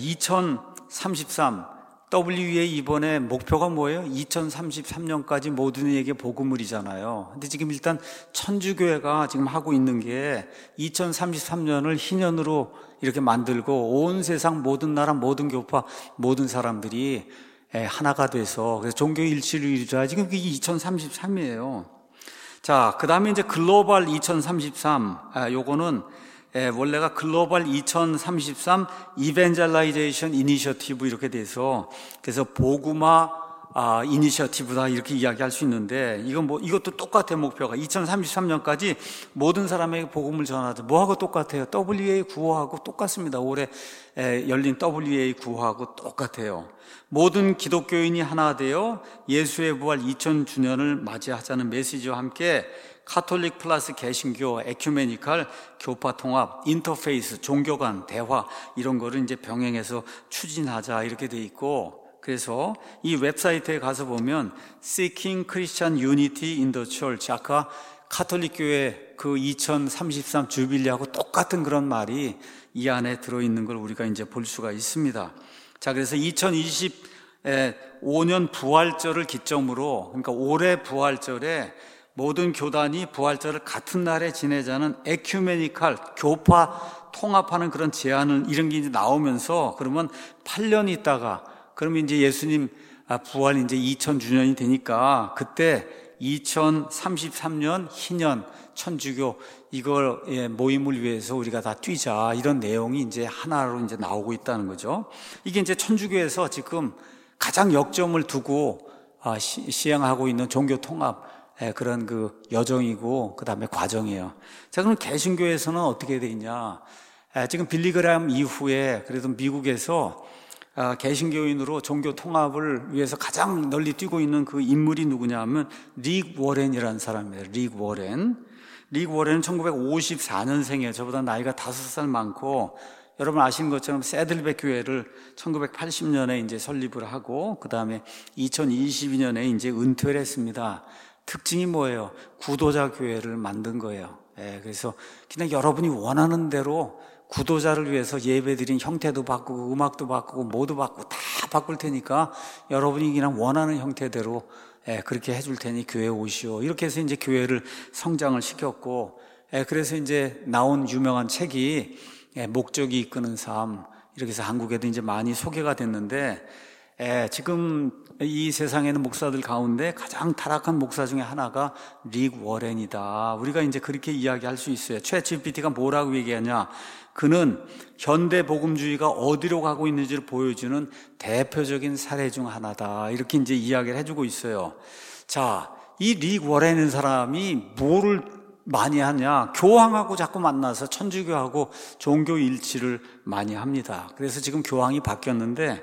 2033 WA 이번에 목표가 뭐예요? 2033년까지 모든 이에게 복음을이잖아요. 근데 지금 일단 천주교회가 지금 하고 있는 게 2033년을 희년으로 이렇게 만들고 온 세상 모든 나라, 모든 교파, 모든 사람들이 하나가 돼서, 그래서 종교 일치를 이루자. 지금 그게 2033이에요. 자, 그 다음에 이제 글로벌 2033, 요거는 원래가 글로벌 2033 이벤젤라이제이션 이니셔티브 이렇게 돼서, 그래서 복음화 이니셔티브다 이렇게 이야기할 수 있는데, 이건 뭐 이것도 똑같아요. 목표가 2033년까지 모든 사람에게 복음을 전하자. 뭐하고 똑같아요? WA 구호하고 똑같습니다. 올해 열린 WA 구호하고 똑같아요. 모든 기독교인이 하나 되어 예수의 부활 2000주년을 맞이하자는 메시지와 함께 카톨릭 플러스 개신교, 에큐메니칼, 교파 통합, 인터페이스, 종교 간 대화 이런 거를 이제 병행해서 추진하자 이렇게 돼 있고, 그래서 이 웹사이트에 가서 보면 Seeking Christian Unity in the Church, 아까 카톨릭 교회 그 2033 주빌리하고 똑같은 그런 말이 이 안에 들어있는 걸 우리가 이제 볼 수가 있습니다. 자, 그래서 2025년 부활절을 기점으로, 그러니까 올해 부활절에 모든 교단이 부활절을 같은 날에 지내자는 에큐메니칼, 교파 통합하는 그런 제안을, 이런 게 이제 나오면서, 그러면 8년 있다가, 그러면 이제 예수님 부활 이제 2000주년이 되니까, 그때 2033년 희년 천주교 이걸 모임을 위해서 우리가 다 뛰자, 이런 내용이 이제 하나로 이제 나오고 있다는 거죠. 이게 이제 천주교에서 지금 가장 역점을 두고 시행하고 있는 종교 통합 그런 그 여정이고, 그 다음에 과정이에요. 자, 그럼 개신교에서는 어떻게 돼 있냐? 지금 빌리그람 이후에 그래도 미국에서 개신교인으로 종교 통합을 위해서 가장 널리 뛰고 있는 그 인물이 누구냐 하면 릭 워렌이라는 사람이에요. 릭 워렌은 1954년생이에요. 저보다 나이가 5살 많고, 여러분 아시는 것처럼 새들백 교회를 1980년에 이제 설립을 하고, 그 다음에 2022년에 이제 은퇴를 했습니다. 특징이 뭐예요? 구도자 교회를 만든 거예요. 그래서 그냥 여러분이 원하는 대로 구도자를 위해서 예배드린 형태도 바꾸고 음악도 바꾸고 뭐도 바꾸고 다 바꿀 테니까 여러분이 그냥 원하는 형태대로 그렇게 해줄 테니 교회에 오시오. 이렇게 해서 이제 교회를 성장을 시켰고, 그래서 이제 나온 유명한 책이 목적이 이끄는 삶, 이렇게 해서 한국에도 이제 많이 소개가 됐는데, 지금 이 세상에는 목사들 가운데 가장 타락한 목사 중에 하나가 릭 워렌이다. 우리가 이제 그렇게 이야기할 수 있어요. 챗GPT가 뭐라고 얘기하냐? 그는 현대 복음주의가 어디로 가고 있는지를 보여주는 대표적인 사례 중 하나다. 이렇게 이제 이야기를 해주고 있어요. 자, 이 릭 워렌이라는 사람이 뭐를 많이 하냐? 교황하고 자꾸 만나서 천주교하고 종교 일치를 많이 합니다. 그래서 지금 교황이 바뀌었는데,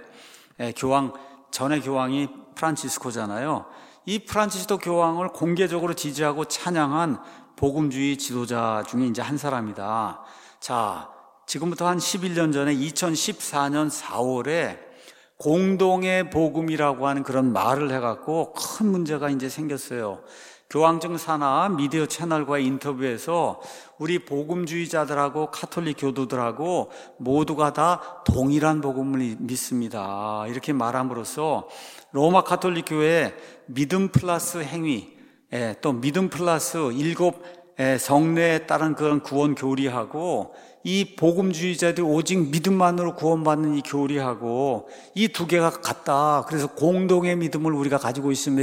전에 교황이 프란치스코잖아요. 이 프란치스코 교황을 공개적으로 지지하고 찬양한 복음주의 지도자 중에 이제 한 사람이다. 자, 지금부터 한 11년 전에 2014년 4월에 공동의 복음이라고 하는 그런 말을 해갖고 큰 문제가 이제 생겼어요. 교황청 산하 미디어 채널과의 인터뷰에서 우리 복음주의자들하고 카톨릭 교도들하고 모두가 다 동일한 복음을 믿습니다. 이렇게 말함으로써 로마 카톨릭 교회의 믿음 플러스 행위, 또 믿음 플러스 7 성례에 따른 그런 구원 교리하고, 이 복음주의자들이 오직 믿음만으로 구원받는 이 교리하고 이 두 개가 같다. 그래서 공동의 믿음을 우리가 가지고 있으면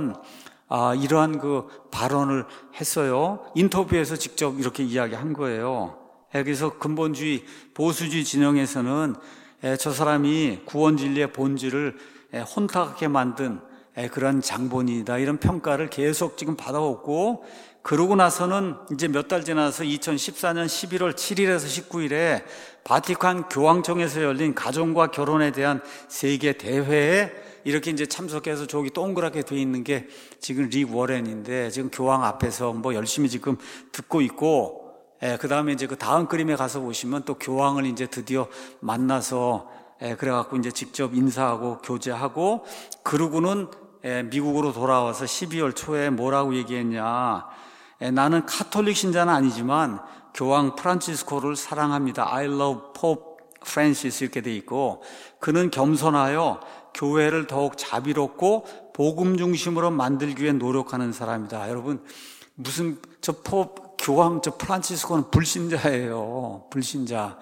이러한 그 발언을 했어요. 인터뷰에서 직접 이렇게 이야기한 거예요. 그래서 근본주의, 보수주의 진영에서는 저 사람이 구원 진리의 본질을 혼탁하게 만든 그런 장본인이다, 이런 평가를 계속 지금 받아왔고, 그러고 나서는 이제 몇 달 지나서 2014년 11월 7일에서 19일에 바티칸 교황청에서 열린 가정과 결혼에 대한 세계 대회에 이렇게 이제 참석해서 저기 동그랗게 돼 있는 게 지금 릭 워렌인데, 지금 교황 앞에서 뭐 열심히 지금 듣고 있고, 그 다음에 이제 그 다음 그림에 가서 보시면 또 교황을 이제 드디어 만나서 그래갖고 이제 직접 인사하고 교제하고, 그러고는 미국으로 돌아와서 12월 초에 뭐라고 얘기했냐. 나는 카톨릭 신자는 아니지만 교황 프란치스코를 사랑합니다. I love Pope Francis 이렇게 돼 있고, 그는 겸손하여 교회를 더욱 자비롭고 복음 중심으로 만들기 위해 노력하는 사람이다. 여러분, 무슨 교황 프란치스코는 불신자예요. 불신자.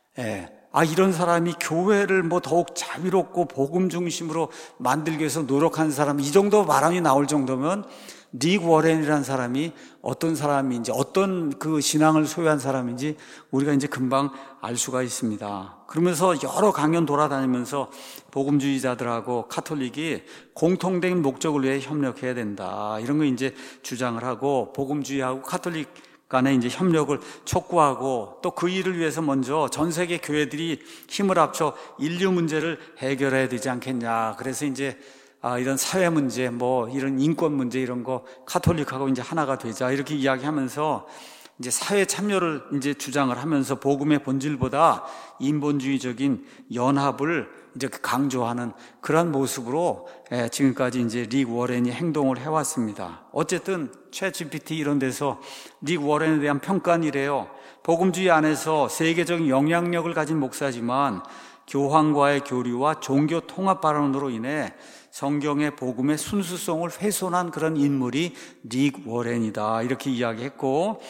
이런 사람이 교회를 뭐 더욱 자비롭고 복음 중심으로 만들기 위해서 노력하는 사람, 이 정도 발언이 나올 정도면 릭 워렌이라는 사람이 어떤 사람인지, 어떤 그 신앙을 소유한 사람인지 우리가 이제 금방 알 수가 있습니다. 그러면서 여러 강연 돌아다니면서 복음주의자들하고 카톨릭이 공통된 목적을 위해 협력해야 된다, 이런 거 이제 주장을 하고, 복음주의하고 카톨릭 간에 이제 협력을 촉구하고, 또 그 일을 위해서 먼저 전 세계 교회들이 힘을 합쳐 인류 문제를 해결해야 되지 않겠냐. 그래서 이제 이런 사회 문제, 뭐 이런 인권 문제, 이런 거 카톨릭하고 이제 하나가 되자, 이렇게 이야기하면서 이제 사회 참여를 이제 주장을 하면서 복음의 본질보다 인본주의적인 연합을 이제 강조하는 그런 모습으로 지금까지 이제 릭 워렌이 행동을 해왔습니다. 어쨌든 챗GPT 이런 데서 릭 워렌에 대한 평가는 이래요. 복음주의 안에서 세계적인 영향력을 가진 목사지만 교황과의 교류와 종교 통합 발언으로 인해 성경의 복음의 순수성을 훼손한 그런 인물이 릭 워렌이다, 이렇게 이야기했고,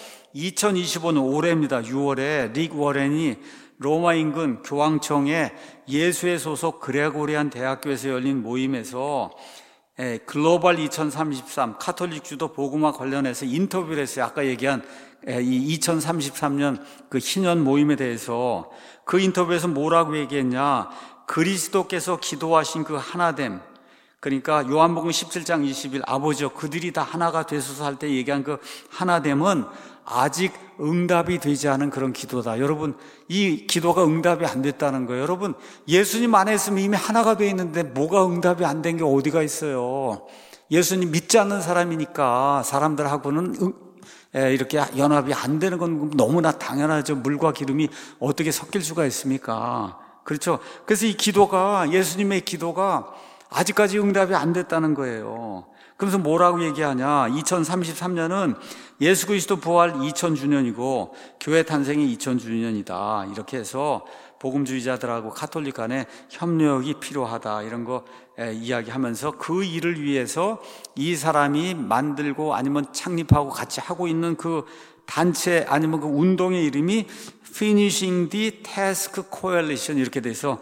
2025년 올해입니다. 6월에 릭 워렌이 로마 인근 교황청의 예수의 소속 그레고리안 대학교에서 열린 모임에서 글로벌 2033 카톨릭 주도 복음화 관련해서 인터뷰를 했어요. 아까 얘기한 이 2033년 그 희년 모임에 대해서. 그 인터뷰에서 뭐라고 얘기했냐. 그리스도께서 기도하신 그 하나됨, 그러니까 요한복음 17장 20일 아버지여 그들이 다 하나가 되소서 할 때 얘기한 그 하나됨은 아직 응답이 되지 않은 그런 기도다. 여러분, 이 기도가 응답이 안 됐다는 거예요. 여러분, 예수님 안에 있으면 이미 하나가 돼 있는데 뭐가 응답이 안 된 게 어디가 있어요. 예수님 믿지 않는 사람이니까 사람들하고는 이렇게 연합이 안 되는 건 너무나 당연하죠. 물과 기름이 어떻게 섞일 수가 있습니까? 그렇죠. 그래서 이 기도가, 예수님의 기도가 아직까지 응답이 안 됐다는 거예요. 그래서 뭐라고 얘기하냐. 2033년은 예수 그리스도 부활 2000주년이고 교회 탄생이 2000주년이다. 이렇게 해서 복음주의자들하고 카톨릭 간에 협력이 필요하다, 이런 거 이야기하면서 그 일을 위해서 이 사람이 만들고 아니면 창립하고 같이 하고 있는 그 단체 아니면 그 운동의 이름이 Finishing the Task Coalition 이렇게 돼서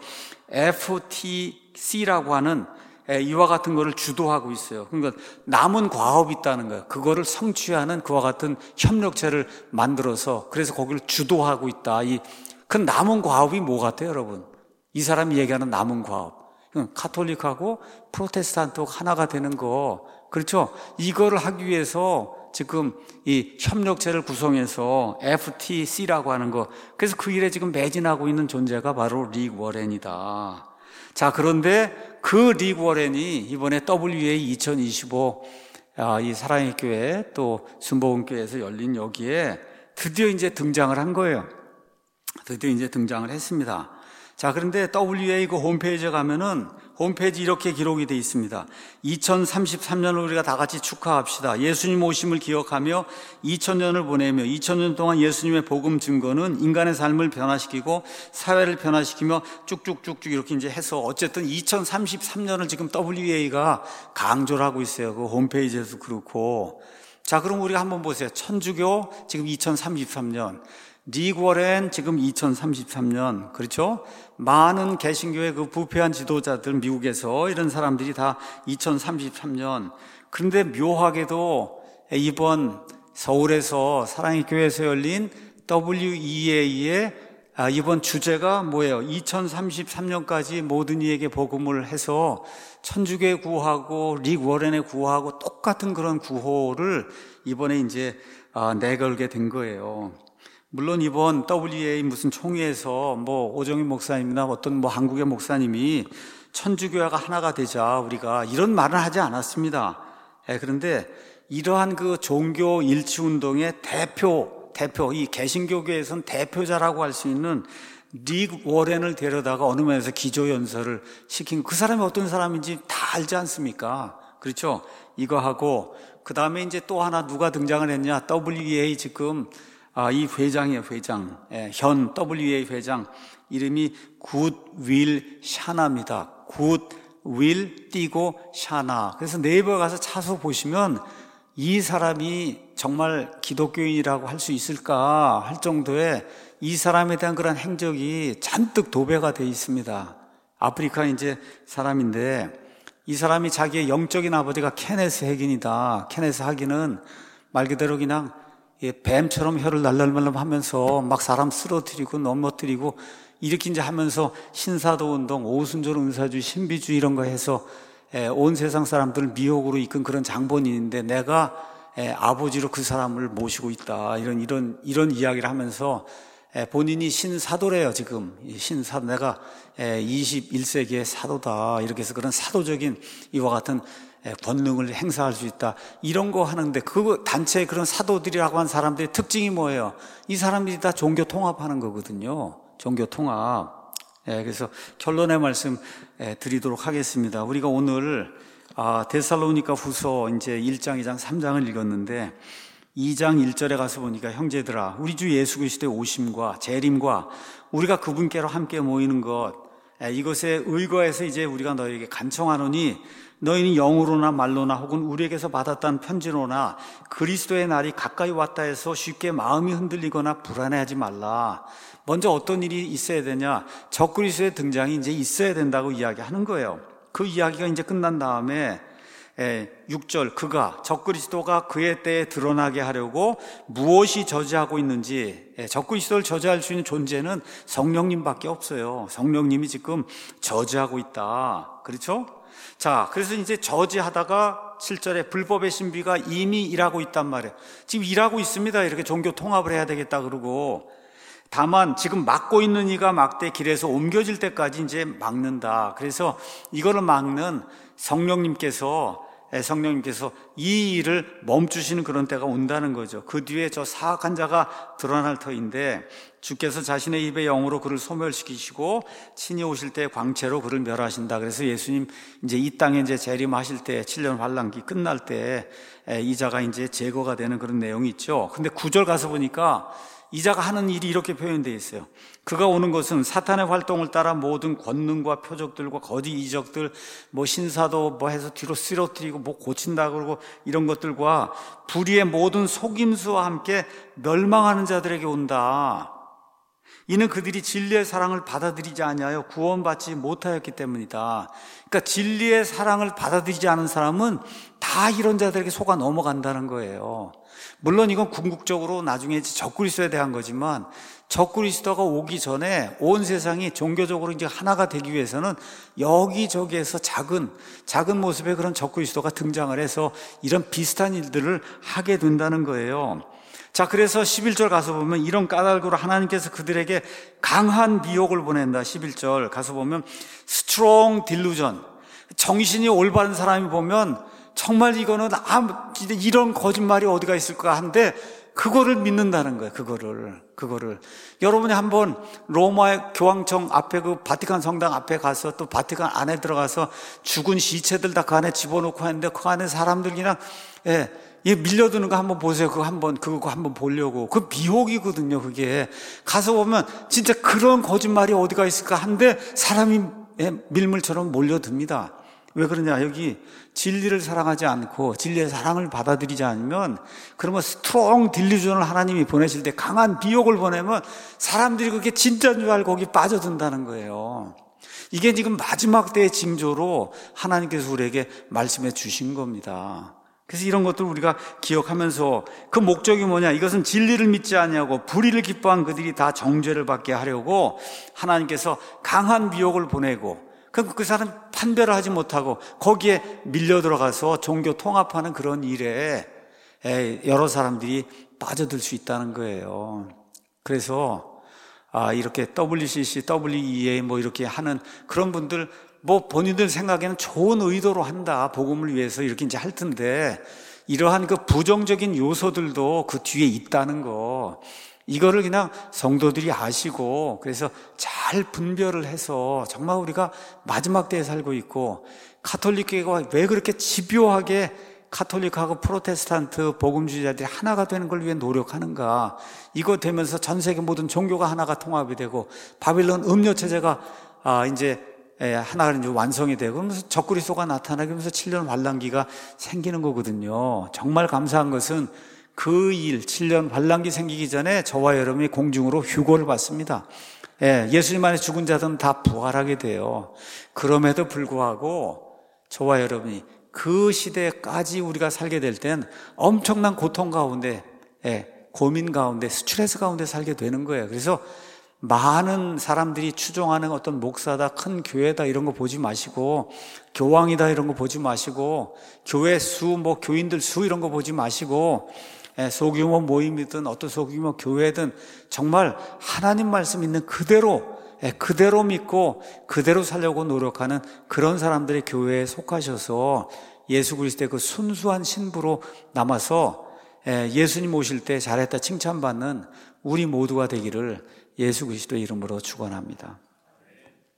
FTC라고 하는 이와 같은 거를 주도하고 있어요. 그러니까 남은 과업이 있다는 거예요. 그거를 성취하는 그와 같은 협력체를 만들어서, 그래서 거기를 주도하고 있다. 그 남은 과업이 뭐 같아요, 여러분? 이 사람이 얘기하는 남은 과업. 카톨릭하고 프로테스탄트하고 하나가 되는 거. 그렇죠? 이거를 하기 위해서 지금 이 협력체를 구성해서 FTC라고 하는 거. 그래서 그 일에 지금 매진하고 있는 존재가 바로 릭 워렌이다. 자, 그런데 그 릭 워렌이 이번에 WA 2025 이 사랑의 교회 또 순복음교회에서 열린 여기에 드디어 이제 등장을 한 거예요. 드디어 이제 등장을 했습니다. 자, 그런데 WA 그 홈페이지에 가면은 홈페이지 이렇게 기록이 되어 있습니다. 2033년을 우리가 다 같이 축하합시다. 예수님 오심을 기억하며 2000년을 보내며 2000년 동안 예수님의 복음 증거는 인간의 삶을 변화시키고 사회를 변화시키며 쭉쭉쭉쭉 이렇게 이제 해서 어쨌든 2033년을 지금 WA가 강조를 하고 있어요. 그 홈페이지에서 그렇고. 자, 그럼 우리가 한번 보세요. 천주교 지금 2033년. 릭 워렌 지금 2033년, 그렇죠? 많은 개신교의 그 부패한 지도자들 미국에서 이런 사람들이 다 2033년. 그런데 묘하게도 이번 서울에서 사랑의 교회에서 열린 WEA의 이번 주제가 뭐예요? 2033년까지 모든 이에게 복음을 해서 천주교에 구하고 릭 워렌에 구하고 똑같은 그런 구호를 이번에 이제 내걸게 된 거예요. 물론 이번 WA 무슨 총회에서 뭐 오정희 목사님이나 어떤 뭐 한국의 목사님이 천주교회가 하나가 되자 우리가 이런 말은 하지 않았습니다. 그런데 이러한 그 종교 일치 운동의 대표 이 개신교계에선 대표자라고 할 수 있는 릭 워렌을 데려다가 어느 면에서 기조연설을 시킨 그 사람이 어떤 사람인지 다 알지 않습니까? 그렇죠? 이거 하고 그 다음에 이제 또 하나 누가 등장을 했냐? WEA 지금 이 회장이에요, 회장. 현 WEA 회장 이름이 굿윌 샤나입니다. 굿윌 띄고 샤나. 그래서 네이버에 가서 차서 보시면 이 사람이 정말 기독교인이라고 할 수 있을까 할 정도의 이 사람에 대한 그런 행적이 잔뜩 도배가 되어 있습니다. 아프리카 이제 사람인데 이 사람이 자기의 영적인 아버지가 케네스 해긴이다. 케네스 하긴은 말 그대로 그냥 뱀처럼 혀를 날랄말람 하면서 막 사람 쓰러뜨리고 넘어뜨리고 이렇게 이제 하면서 신사도 운동, 오순절 은사주의, 신비주의 이런 거 해서 온 세상 사람들을 미혹으로 이끈 그런 장본인인데 내가 아버지로 그 사람을 모시고 있다. 이런 이야기를 하면서 본인이 신사도래요, 지금. 신사도. 내가 21세기의 사도다. 이렇게 해서 그런 사도적인 이와 같은 권능을 행사할 수 있다. 이런 거 하는데 그 단체의 그런 사도들이라고 한 사람들의 특징이 뭐예요? 이 사람들이 다 종교 통합하는 거거든요. 종교 통합. 그래서 결론의 말씀 드리도록 하겠습니다. 우리가 오늘 데살로니가 후서 이제 1장, 2장, 3장을 읽었는데 2장 1절에 가서 보니까 형제들아 우리 주 예수 그리스도의 오심과 재림과 우리가 그분께로 함께 모이는 것 이것에 의거해서 이제 우리가 너희에게 간청하노니 너희는 영으로나 말로나 혹은 우리에게서 받았다는 편지로나 그리스도의 날이 가까이 왔다 해서 쉽게 마음이 흔들리거나 불안해하지 말라. 먼저 어떤 일이 있어야 되냐? 적그리스도의 등장이 이제 있어야 된다고 이야기하는 거예요. 그 이야기가 이제 끝난 다음에 6절 그가 적그리스도가 그의 때에 드러나게 하려고 무엇이 저지하고 있는지 적그리스도를 저지할 수 있는 존재는 성령님밖에 없어요. 성령님이 지금 저지하고 있다. 그렇죠? 자, 그래서 이제 저지하다가 7절에 불법의 신비가 이미 일하고 있단 말이에요. 지금 일하고 있습니다. 이렇게 종교 통합을 해야 되겠다 그러고 다만 지금 막고 있는 이가 막되 길에서 옮겨질 때까지 이제 막는다. 그래서 이거를 막는 성령님께서 이 일을 멈추시는 그런 때가 온다는 거죠. 그 뒤에 저 사악한 자가 드러날 터인데 주께서 자신의 입의 영으로 그를 소멸시키시고 친히 오실 때 광채로 그를 멸하신다. 그래서 예수님 이제 이 땅에 이제 재림하실 때 7년 환란기 끝날 때 이 자가 이제 제거가 되는 그런 내용이 있죠. 근데 9절 가서 보니까 이 자가 하는 일이 이렇게 표현되어 있어요. 그가 오는 것은 사탄의 활동을 따라 모든 권능과 표적들과 거짓 이적들, 뭐 신사도 뭐 해서 뒤로 쓰러뜨리고 뭐 고친다 그러고 이런 것들과 불의의 모든 속임수와 함께 멸망하는 자들에게 온다. 이는 그들이 진리의 사랑을 받아들이지 아니하여 구원받지 못하였기 때문이다. 그러니까 진리의 사랑을 받아들이지 않은 사람은 다 이런 자들에게 속아 넘어간다는 거예요. 물론 이건 궁극적으로 나중에 적그리스도에 대한 거지만 적그리스도가 오기 전에 온 세상이 종교적으로 이제 하나가 되기 위해서는 여기저기에서 작은 모습의 그런 적그리스도가 등장을 해서 이런 비슷한 일들을 하게 된다는 거예요. 자, 그래서 11절 가서 보면 이런 까닭으로 하나님께서 그들에게 강한 미혹을 보낸다. 11절 가서 보면 strong delusion. 정신이 올바른 사람이 보면 정말 이거는 이런 거짓말이 어디가 있을까 한데 그거를 믿는다는 거예요. 그거를. 여러분이 한번 로마의 교황청 앞에 그 바티칸 성당 앞에 가서 또 바티칸 안에 들어가서 죽은 시체들 다 그 안에 집어넣고 했는데 그 안에 사람들 그냥 밀려드는 거 한번 보세요. 그거 한번 보려고. 그 미혹이거든요, 그게. 가서 보면 진짜 그런 거짓말이 어디가 있을까 한데 사람이 밀물처럼 몰려듭니다. 왜 그러냐? 여기 진리를 사랑하지 않고 진리의 사랑을 받아들이지 않으면 그러면 스트롱 딜리전을 하나님이 보내실 때 강한 비욕을 보내면 사람들이 그게 진짜인 줄 알고 거기 빠져든다는 거예요. 이게 지금 마지막 때의 징조로 하나님께서 우리에게 말씀해 주신 겁니다. 그래서 이런 것들 우리가 기억하면서 그 목적이 뭐냐? 이것은 진리를 믿지 아니하고 불의를 기뻐한 그들이 다 정죄를 받게 하려고 하나님께서 강한 미혹을 보내고 그 사람 판별을 하지 못하고 거기에 밀려 들어가서 종교 통합하는 그런 일에 여러 사람들이 빠져들 수 있다는 거예요. 그래서 이렇게 WCC, WEA 뭐 이렇게 하는 그런 분들 뭐 본인들 생각에는 좋은 의도로 한다, 복음을 위해서 이렇게 이제 할 텐데 이러한 그 부정적인 요소들도 그 뒤에 있다는 거, 이거를 그냥 성도들이 아시고 그래서 잘 분별을 해서 정말 우리가 마지막 때에 살고 있고 가톨릭교회가 왜 그렇게 집요하게 카톨릭하고 프로테스탄트 복음주의자들이 하나가 되는 걸 위해 노력하는가. 이거 되면서 전 세계 모든 종교가 하나가 통합이 되고 바빌론 음료체제가 이제 하나가 이제 완성이 되고 그러면서 적그리스도가 나타나면서 7년 환란기가 생기는 거거든요. 정말 감사한 것은 그 일, 7년 환란기 생기기 전에 저와 여러분이 공중으로 휴거를 받습니다. 예수님 안에 죽은 자들은 다 부활하게 돼요. 그럼에도 불구하고 저와 여러분이 그 시대까지 우리가 살게 될 땐 엄청난 고통 가운데, 고민 가운데, 스트레스 가운데 살게 되는 거예요. 그래서 많은 사람들이 추종하는 어떤 목사다, 큰 교회다 이런 거 보지 마시고, 교황이다 이런 거 보지 마시고, 교회 수, 뭐 교인들 수 이런 거 보지 마시고, 소규모 모임이든 어떤 소규모 교회든 정말 하나님 말씀 있는 그대로 믿고 그대로 살려고 노력하는 그런 사람들의 교회에 속하셔서 예수 그리스도의 그 순수한 신부로 남아서 예수님 오실 때 잘했다 칭찬받는 우리 모두가 되기를 예수 그리스도의 이름으로 축원합니다.